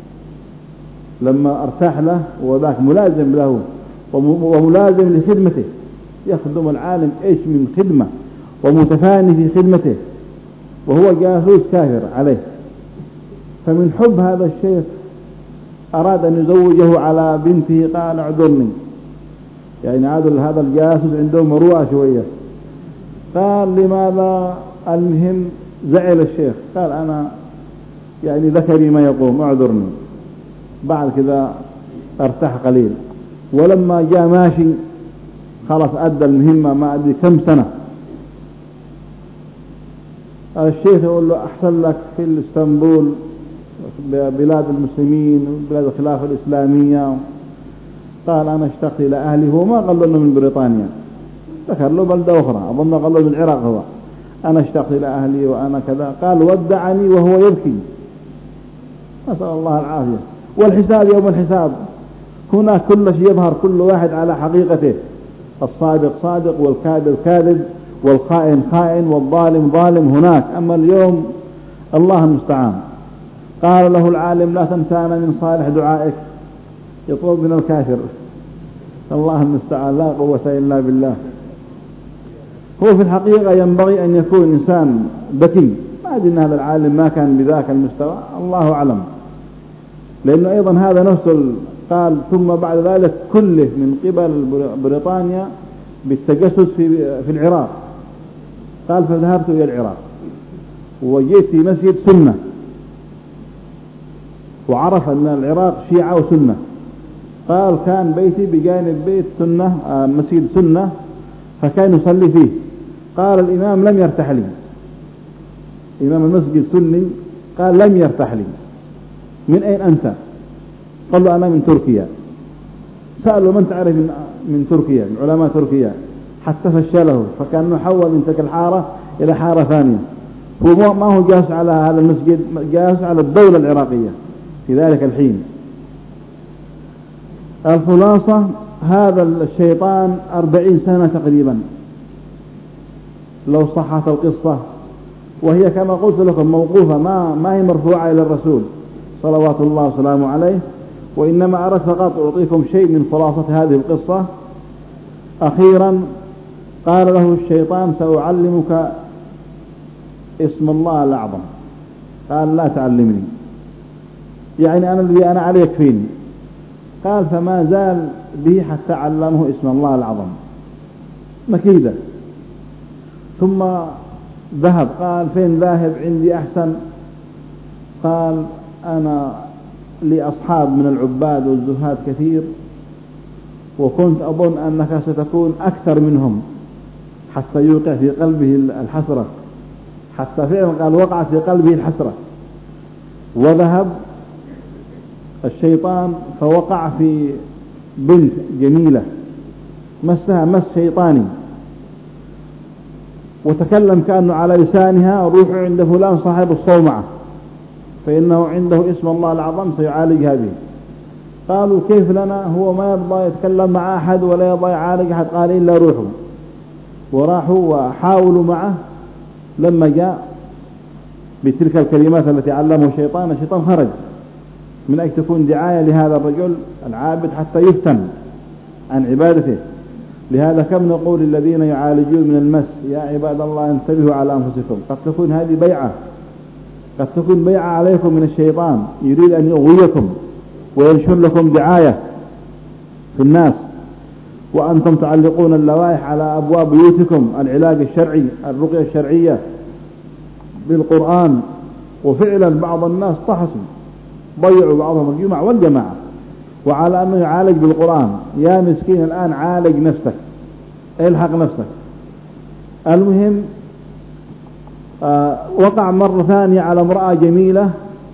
لما ارتاح له، وذاك ملازم له وملازم لخدمته، يخدم العالم إيش من خدمة ومتفاني في خدمته، وهو جاسوس كافر عليه. فمن حب هذا الشيخ أراد أن يزوجه على بنته، قال اعذرني، يعني عادل هذا الجاسوس عنده مروءة شوية. قال لماذا؟ المهم زعل الشيخ، قال أنا يعني ذكري ما يقوم اعذرني. بعد كذا ارتاح قليل، ولما جاء ماشي خلص أدى المهمة ما أدري كم سنة، الشيخ يقول له أحسن لك في الإسطنبول بلاد المسلمين وبلاد الخلافة الإسلامية. قال أنا اشتقت إلى أهلي. هو ما قال له من بريطانيا، ذكر له بلدة أخرى، أظن قال له من العراق. هو أنا اشتقت إلى أهلي وأنا كذا. قال ودعني وهو يبكي، نسأل الله العافية. والحساب يوم الحساب، هنا كل شيء يظهر، كل واحد على حقيقته، الصادق صادق والكاذب كاذب والخائن خائن والظالم ظالم هناك. أما اليوم الله المستعان. قال له العالم لا تنسانا من صالح دعائك، يطلب من الكافر. الله المستعان، لا قوة إلا بالله. هو في الحقيقة ينبغي أن يكون إنسان ذكي، ما أدري أن هذا العالم ما كان بذاك المستوى، الله أعلم، لأنه أيضا هذا نفسه. قال ثم بعد ذلك كله من قبل بريطانيا بالتجسس في في العراق. قال فذهبت إلى العراق وجئت في مسجد سنة، وعرف أن العراق شيعة وسنة. قال كان بيتي بجانب بيت سنة، آه مسجد سنة، فكان يصلي فيه. قال الإمام لم يرتاح لي، إمام المسجد سني، قال لم يرتاح لي. من أين أنت؟ قال له أنا من تركيا. سأله من تعرف من, من تركيا، من علماء تركيا، حتى فشله، فكان حول من تلك الحارة إلى حارة ثانية. هو ما هو جالس على هذا المسجد، جالس على الدولة العراقية في ذلك الحين. الخلاصة هذا الشيطان أربعين سنة تقريبا لو صحت القصة، وهي كما قلت لكم موقوفة، ما ما هي مرفوعة إلى الرسول صلوات الله وسلامه عليه، وإنما أردت فقط أعطيكم شيء من خلاصة هذه القصة. أخيرا قال له الشيطان سأعلمك اسم الله الأعظم. قال لا تعلمني، يعني أنا الذي أنا عليه يكفيني. قال فما زال به حتى علمه اسم الله العظم مكيدة. ثم ذهب. قال فين ذاهب؟ عندي أحسن. قال أنا لي أصحاب من العباد والزهاد كثير، وكنت أظن أنك ستكون أكثر منهم، حتى يوقع في قلبه الحسرة. حتى فعلا قال وقع في قلبه الحسرة. وذهب الشيطان فوقع في بنت جميلة مسها مس شيطاني، وتكلم كأنه على لسانها روحوا عند فلان صاحب الصومعة فإنه عنده اسم الله العظم سيعالجها به. قالوا كيف لنا؟ هو ما يرضى يتكلم مع أحد ولا يرضى يعالج أحد. قال إلا روحوا. وراحوا وحاولوا معه. لما جاء بتلك الكلمات التي علمه الشيطان، الشيطان خرج من أجل تكون دعاية لهذا الرجل العابد حتى يفتن عن عبادته. لهذا كم نقول الذين يعالجون من المس يا عباد الله انتبهوا على أنفسكم. قد تكون هذه بيعة، قد تكون بيعة عليكم من الشيطان يريد أن يغويكم وينشر لكم دعاية في الناس، وأنتم تعلقون اللوائح على أبواب بيوتكم، العلاج الشرعي الرقية الشرعية بالقرآن. وفعلا بعض الناس طحسوا ضيعوا بعضهم الجمعة والجماعة وعلى أنه يعالج بالقرآن. يا مسكين الآن عالج نفسك، الحق نفسك. المهم آه وقع مرة ثانية على امرأة جميلة،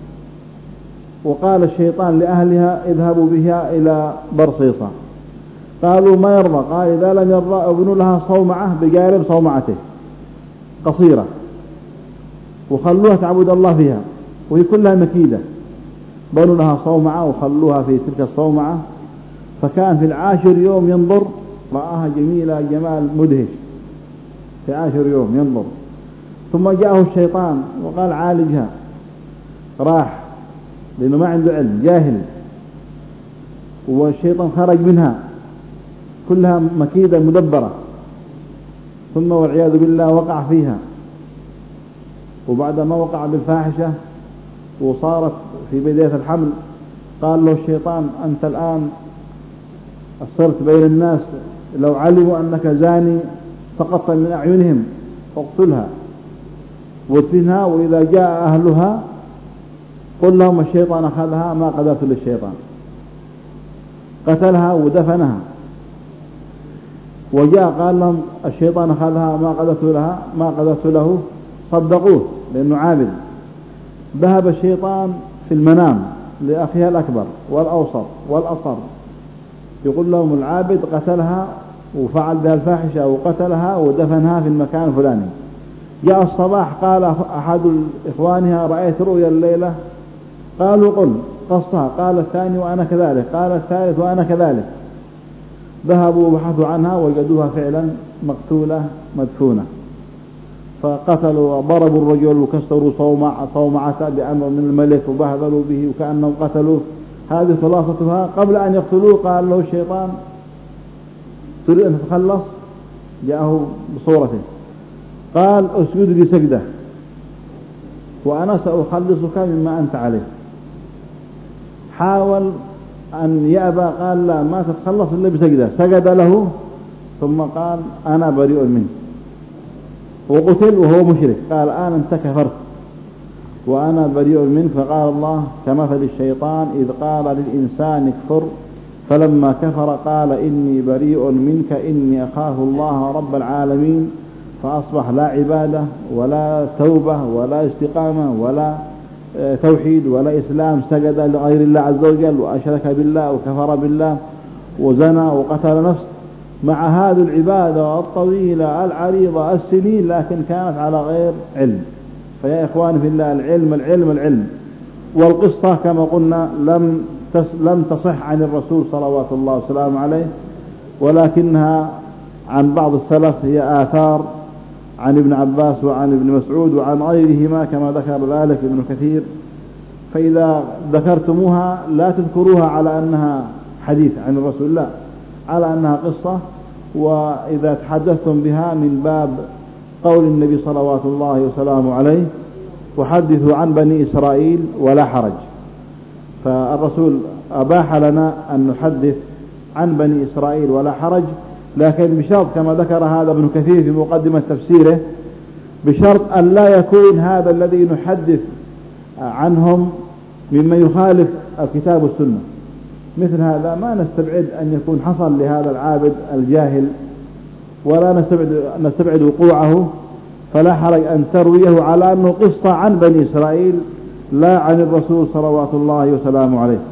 وقال الشيطان لأهلها اذهبوا بها إلى برصيصة. قالوا ما يرضى. قال إذا لم يرضى ابنوا لها صومعة بجانب صومعته قصيرة وخلوها تعبد الله فيها، وهي كلها مكيدة. بنوا لها صومعة وخلوها في تلك الصومعة. فكان في العاشر يوم ينظر رآها جميلة جمال مدهش في عاشر يوم ينظر. ثم جاءه الشيطان وقال عالجها. راح لأنه ما عنده علم، جاهل، والشيطان خرج منها كلها مكيدة مدبرة. ثم والعياذ بالله وقع فيها، وبعد ما وقع بالفاحشة وصارت في بداية الحمل قال له الشيطان أنت الآن صرت بين الناس، لو علموا أنك زاني سقطت من أعينهم، اقتلها وادفنها، وإذا جاء أهلها قل لهم الشيطان أخذها ما قدرت للشيطان. قتلها ودفنها. وجاء قال لهم الشيطان أخذها ما قدرت لها ما قدرت له، صدقوه لأنه عابد. ذهب الشيطان في المنام لأخيها الأكبر والأوسط والأصغر يقول لهم العابد قتلها وفعل بها الفاحشة وقتلها ودفنها في المكان الفلاني. جاء الصباح قال أحد إخوانها رأيت رؤيا الليلة. قالوا قل قصها. قال الثاني وأنا كذلك. قال الثالث وأنا كذلك. ذهبوا وبحثوا عنها وجدوها فعلا مقتولة مدفونة. فقتلوا وضربوا الرجل وكسروا صومع صومعته بأمر من الملك وبهذلوا به وكأنهم قتلوه. هذه خلاصتها. قبل أن يقتلوه قال له الشيطان تريد أن تتخلص؟ جاءه بصورته قال اسجد لي سجدة وأنا سأخلصك مما أنت عليه. حاول أن يأبى قال لا ما تتخلص إلا بسجدة. سجد له ثم قال أنا بريء منك، وقتل وهو مشرك. قال الآن أنت كفرت وأنا بريء منك. فقال الله كمثل الشيطان إذ قال للإنسان اكفر فلما كفر قال إني بريء منك إني أخاف الله رب العالمين. فأصبح لا عبادة ولا توبة ولا استقامة ولا توحيد ولا إسلام. سجد لغير الله عز وجل وأشرك بالله وكفر بالله وزنى وقتل نفس مع هذه العبادة الطويلة العريضة السنين، لكن كانت على غير علم. فيا إخوان في الله العلم العلم العلم. والقصة كما قلنا لم لم تصح عن الرسول صلوات الله وسلامه عليه، ولكنها عن بعض السلف هي آثار عن ابن عباس وعن ابن مسعود وعن غيرهما كما ذكر ذلك ابن كثير. فإذا ذكرتموها لا تذكروها على أنها حديث عن الرسول، الله على أنها قصة. وإذا تحدثتم بها من باب قول النبي صلوات الله وسلامه عليه وحدثوا عن بني إسرائيل ولا حرج. فالرسول أباح لنا أن نحدث عن بني إسرائيل ولا حرج، لكن بشرط كما ذكر هذا ابن كثير في مقدمة تفسيره، بشرط أن لا يكون هذا الذي نحدث عنهم مما يخالف الكتاب والسنة. مثل هذا ما نستبعد أن يكون حصل لهذا العابد الجاهل ولا نستبعد, نستبعد وقوعه، فلا حرج أن ترويه على أنه قصة عن بني إسرائيل لا عن الرسول صلوات الله وسلامه عليه.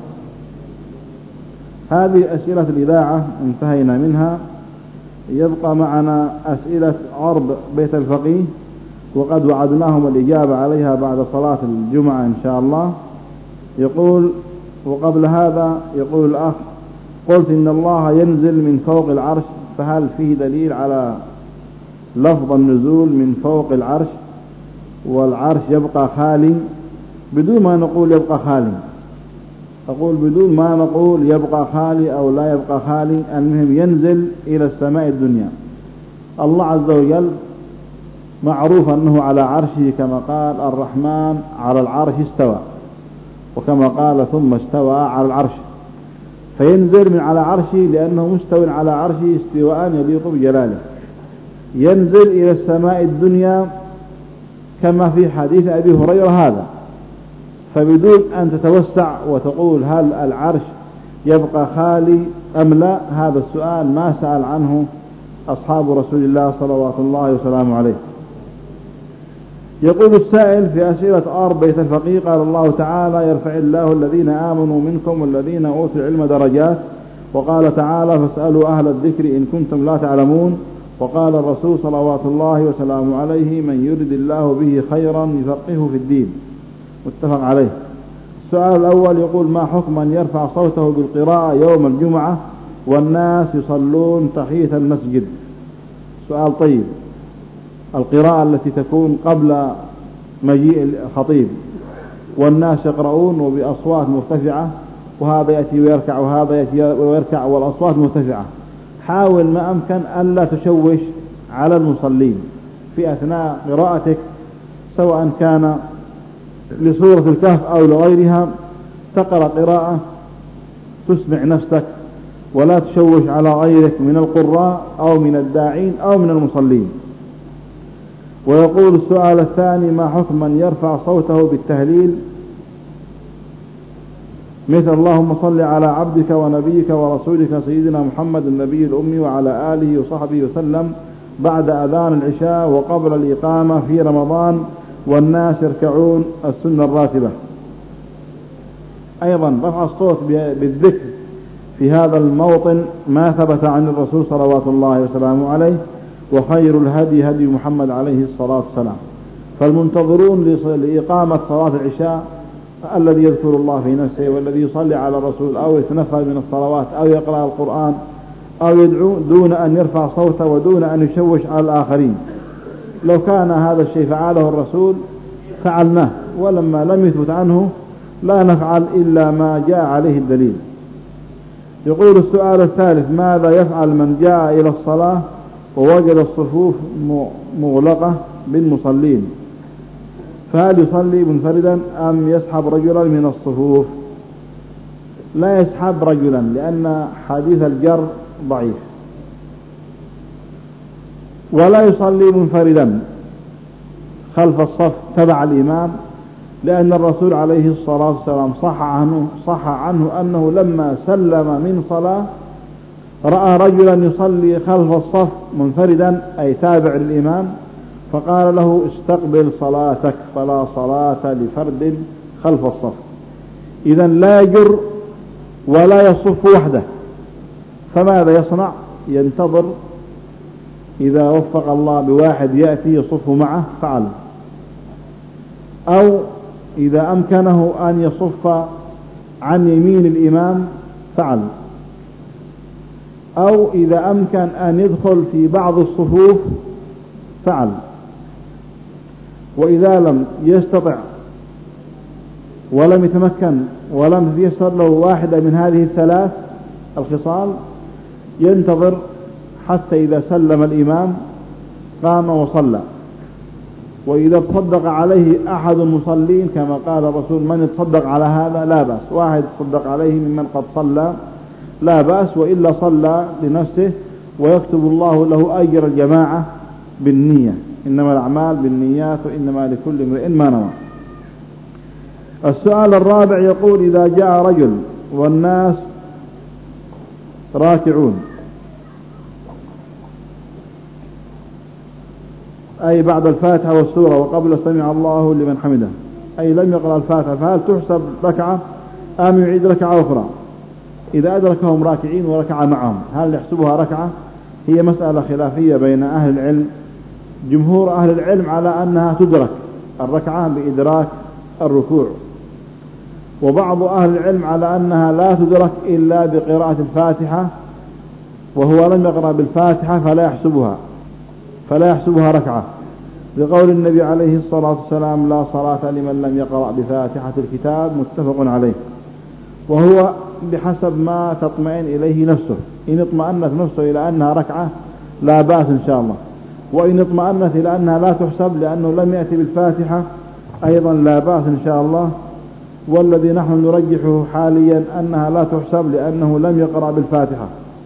هذه أسئلة الإذاعة انتهينا منها. يبقى معنا أسئلة عرض بيت الفقيه، وقد وعدناهم الإجابة عليها بعد صلاة الجمعة إن شاء الله. يقول وقبل هذا يقول الأخ قلت إن الله ينزل من فوق العرش، فهل فيه دليل على لفظ النزول من فوق العرش والعرش يبقى خالي بدون ما نقول يبقى خالي؟ أقول بدون ما نقول يبقى خالي أو لا يبقى خالي، المهم ينزل إلى السماء الدنيا. الله عز وجل معروف أنه على عرشه كما قال الرحمن على العرش استوى، وكما قال ثم استوى على العرش، فينزل من على عرشه لأنه مستوى على عرشه استواء يليق بجلاله، ينزل إلى السماء الدنيا كما في حديث أبي هريرة هذا. فبدون أن تتوسع وتقول هل العرش يبقى خالي أم لا، هذا السؤال ما سأل عنه أصحاب رسول الله صلوات الله وسلامه عليه. يقول السائل في أسئلة آر بيت الفقيه قال الله تعالى يرفع الله الذين آمنوا منكم والذين أوتوا العلم درجات، وقال تعالى فاسألوا أهل الذكر إن كنتم لا تعلمون، وقال الرسول صلوات الله وسلامه عليه من يرد الله به خيرا يفقهه في الدين، متفق عليه. السؤال الأول يقول ما حكم من يرفع صوته بالقراءة يوم الجمعة والناس يصلون تحية المسجد؟ سؤال طيب. القراءة التي تكون قبل مجيء الخطيب والناس يقرؤون وبأصوات مرتفعة، وهذا يأتي ويركع وهذا يأتي ويركع والأصوات مرتفعة، حاول ما أمكن ألا تشوش على المصلين في أثناء قراءتك، سواء كان لسورة الكهف أو لغيرها، تقرأ قراءة تسمع نفسك ولا تشوش على غيرك من القراء أو من الداعين أو من المصلين. ويقول السؤال الثاني ما حكم من يرفع صوته بالتهليل مثل اللهم صل على عبدك ونبيك ورسولك سيدنا محمد النبي الأمي وعلى آله وصحبه وسلم بعد أذان العشاء وقبل الإقامة في رمضان والناس يركعون السنة الراتبة؟ أيضا رفع الصوت بالذكر في هذا الموطن ما ثبت عن الرسول صلوات الله وسلامه عليه، وخير الهدي هدي محمد عليه الصلاة والسلام. فالمنتظرون لإقامة صلاة العشاء الذي يذكر الله في نفسه والذي يصلي على الرسول أو يتنفل من الصلوات أو يقرأ القرآن أو يدعو دون أن يرفع صوته ودون أن يشوش على الآخرين، لو كان هذا الشيء فعله الرسول فعلناه، ولما لم يثبت عنه لا نفعل إلا ما جاء عليه الدليل. يقول السؤال الثالث ماذا يفعل من جاء إلى الصلاة ووجد الصفوف مغلقة بالمصلين، فهل يصلي منفردا أم يسحب رجلا من الصفوف؟ لا يسحب رجلا لأن حديث الجر ضعيف، ولا يصلي منفردا خلف الصف تبع الإمام، لأن الرسول عليه الصلاة والسلام صح عنه, صح عنه أنه لما سلم من صلاة رأى رجلا يصلي خلف الصف منفردا أي تابع للإمام، فقال له استقبل صلاتك فلا صلاة لفرد خلف الصف. إذا لا يجر ولا يصف وحده، فماذا يصنع؟ ينتظر إذا وفق الله بواحد يأتي يصف معه فعل، أو إذا أمكنه أن يصف عن يمين الإمام فعل، أو إذا أمكن أن يدخل في بعض الصفوف فعل. وإذا لم يستطع ولم يتمكن ولم ييسر له واحدة من هذه الثلاث الخصال ينتظر حتى إذا سلم الإمام قام وصلى. وإذا تصدق عليه أحد المصلين كما قال الرسول من يتصدق على هذا لا بأس، واحد يتصدق عليه ممن قد صلى لا بأس، وإلا صلى لنفسه ويكتب الله له أجر الجماعة بالنية، إنما الأعمال بالنيات وإنما لكل امرئ ما نوى. السؤال الرابع يقول إذا جاء رجل والناس راكعون أي بعد الفاتحة والسورة وقبل سمع الله لمن حمده، أي لم يقرأ الفاتحة، فهل تحسب ركعة أم يعيد ركعة أخرى؟ إذا أدركهم راكعين وركع معهم هل يحسبها ركعة؟ هي مسألة خلافية بين أهل العلم. جمهور أهل العلم على أنها تدرك الركعة بإدراك الركوع، وبعض أهل العلم على أنها لا تدرك إلا بقراءة الفاتحة، وهو لم يقرأ بالفاتحة فلا يحسبها فلا يحسبها ركعة، لقول النبي عليه الصلاة والسلام لا صلاة لمن لم يقرأ بفاتحة الكتاب، متفق عليه. وهو بحسب ما تطمئن إليه نفسه. إن اطمأنت نفسه إلى أنها ركعة لا بأس إن شاء الله، وإن اطمأنت إلى أنها لا تحسب لأنه لم يأتي بالفاتحة أيضا لا بأس إن شاء الله. والذي نحن نرجحه حاليا أنها لا تحسب لأنه لم يقرأ بالفاتحة.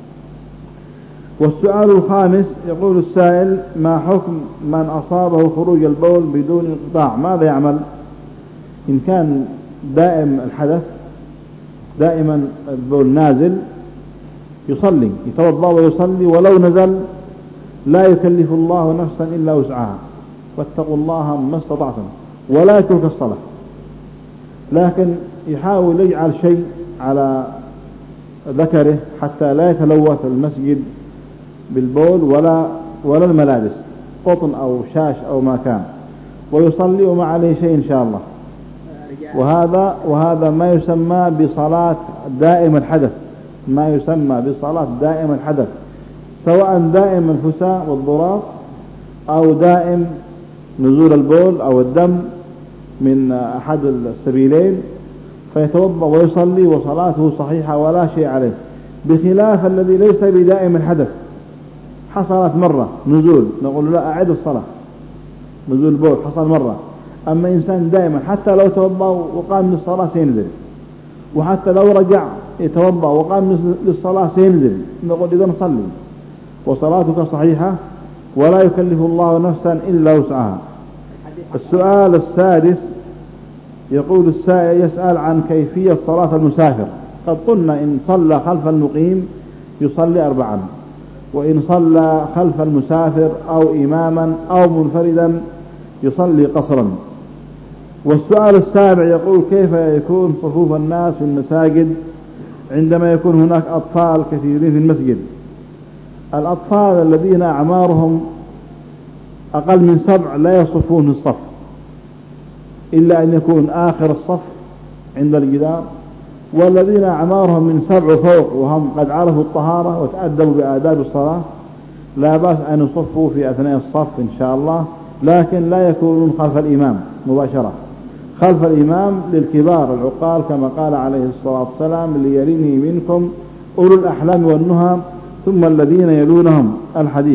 والسؤال الخامس يقول السائل: ما حكم من أصابه خروج البول بدون انقطاع، ماذا يعمل؟ إن كان دائم الحدث دائما البول نازل يصلي، يتوضأ ويصلي، ولو نزل لا يكلف الله نفسا إلا وسعها، واتقوا الله ما استطعتم، ولا يترك الصلاة، لكن يحاول يجعل شيء على ذكره حتى لا يتلوث المسجد بالبول ولا ولا الملابس، قطن أو شاش أو ما كان، ويصلي وما عليه شيء إن شاء الله. وهذا وهذا ما يسمى بصلاة دائم الحدث، ما يسمى بصلاة دائم الحدث، سواء دائم الفساء والضراط أو دائم نزول البول أو الدم من أحد السبيلين، فيتوضأ ويصلي وصلاته صحيحة ولا شيء عليه، بخلاف الذي ليس بدائم الحدث، حصلت مرة نزول نقول لا أعد الصلاة، نزول البول حصل مرة. أما إنسان دائما حتى لو توضأ وقام من الصلاة سينزل، وحتى لو رجع يتوضأ وقام للصلاة سينزل، نقول إذا نصلي وصلاتك صحيحة ولا يكلف الله نفسا إلا وسعها. السؤال السادس يقول السائل يسأل عن كيفية صلاة المسافر. قد قلنا إن صلى خلف المقيم يصلي أربعا، وإن صلى خلف المسافر أو إماما أو منفردا يصلي قصرا. والسؤال السابع يقول: كيف يكون صفوف الناس في المساجد عندما يكون هناك أطفال كثيرين في المسجد؟ الأطفال الذين أعمارهم أقل من سبع لا يصفون في الصف، إلا أن يكون آخر الصف عند الجدار، والذين أعمارهم من سبع فوق وهم قد عرفوا الطهارة وتأدبوا بآداب الصلاة لا بأس أن يصفوا في أثناء الصف إن شاء الله، لكن لا يكونون خلف الإمام مباشرة. خلف الإمام للكبار العقال كما قال عليه الصلاة والسلام: ليلني منكم أولو الأحلام والنهى ثم الذين يلونهم، الحديث.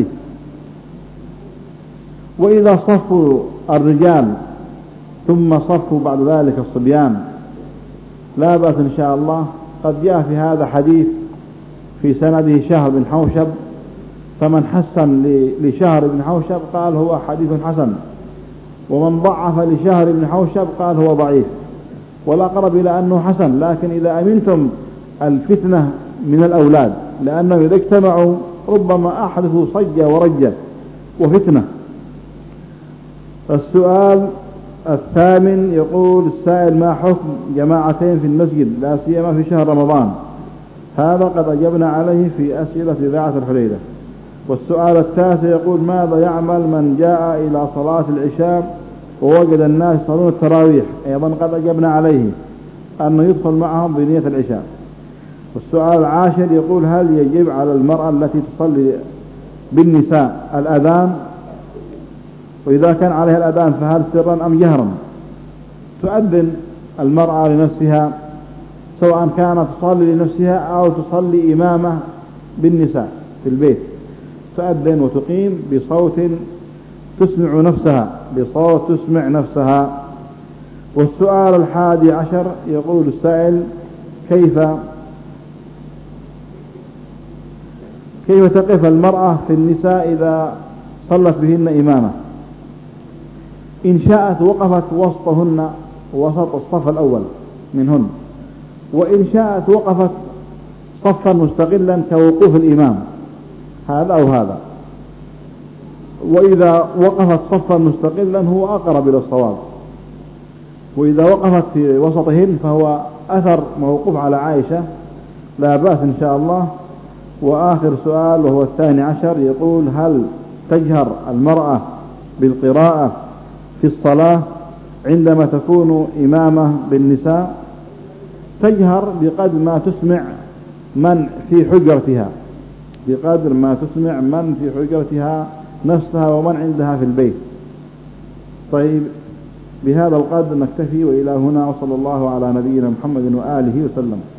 وإذا صفوا الرجال ثم صفوا بعد ذلك الصبيان لا بأس إن شاء الله. قد جاء في هذا حديث في سنده شهر بن حوشب، فمن حسن لشهر بن حوشب قال هو حديث حسن، ومن ضعف لشهر بن حوشب قال هو ضعيف، والأقرب إلى أنه حسن. لكن إذا أمنتم الفتنة من الأولاد، لأنه إذا اجتمعوا ربما أحدثوا صجة ورجة وفتنة. السؤال الثامن يقول السائل: ما حكم جماعتين في المسجد لا سيما في شهر رمضان؟ هذا قد أجبنا عليه في أسئلة إذاعة الحليلة. والسؤال التاسع يقول: ماذا يعمل من جاء إلى صلاة العشاء ووجد الناس يصلون التراويح؟ أيضا قد أجبنا عليه أنه يدخل معهم بنية العشاء. والسؤال العاشر يقول: هل يجب على المرأة التي تصلي بالنساء الأذان؟ وإذا كان عليها الأذان فهل سرا أم جهرا؟ تؤذن المرأة لنفسها، سواء كانت تصلي لنفسها أو تصلي إمامة بالنساء في البيت، تؤذن وتقيم بصوت تسمع نفسها، بصوت تسمع نفسها. والسؤال الحادي عشر يقول السائل: كيف كيف تقف المرأة في النساء إذا صلت بهن إمامة؟ إن شاءت وقفت وسطهن وسط الصف الأول منهن، وإن شاءت وقفت صفا مستقلا كوقوف الإمام هذا أو هذا. وإذا وقفت صفا مستقلا هو أقرب إلى الصواب، وإذا وقفت في وسطهن فهو أثر موقوف على عائشة لا بأس إن شاء الله. وآخر سؤال وهو الثاني عشر يقول: هل تجهر المرأة بالقراءة في الصلاة عندما تكون إمامة بالنساء؟ تجهر بقدر ما تسمع من في حجرتها، بقدر ما تسمع من في حجرتها نفسها ومن عندها في البيت. طيب، بهذا القدر نكتفي، وإلى هنا، وصلى الله على نبينا محمد وآله وسلم.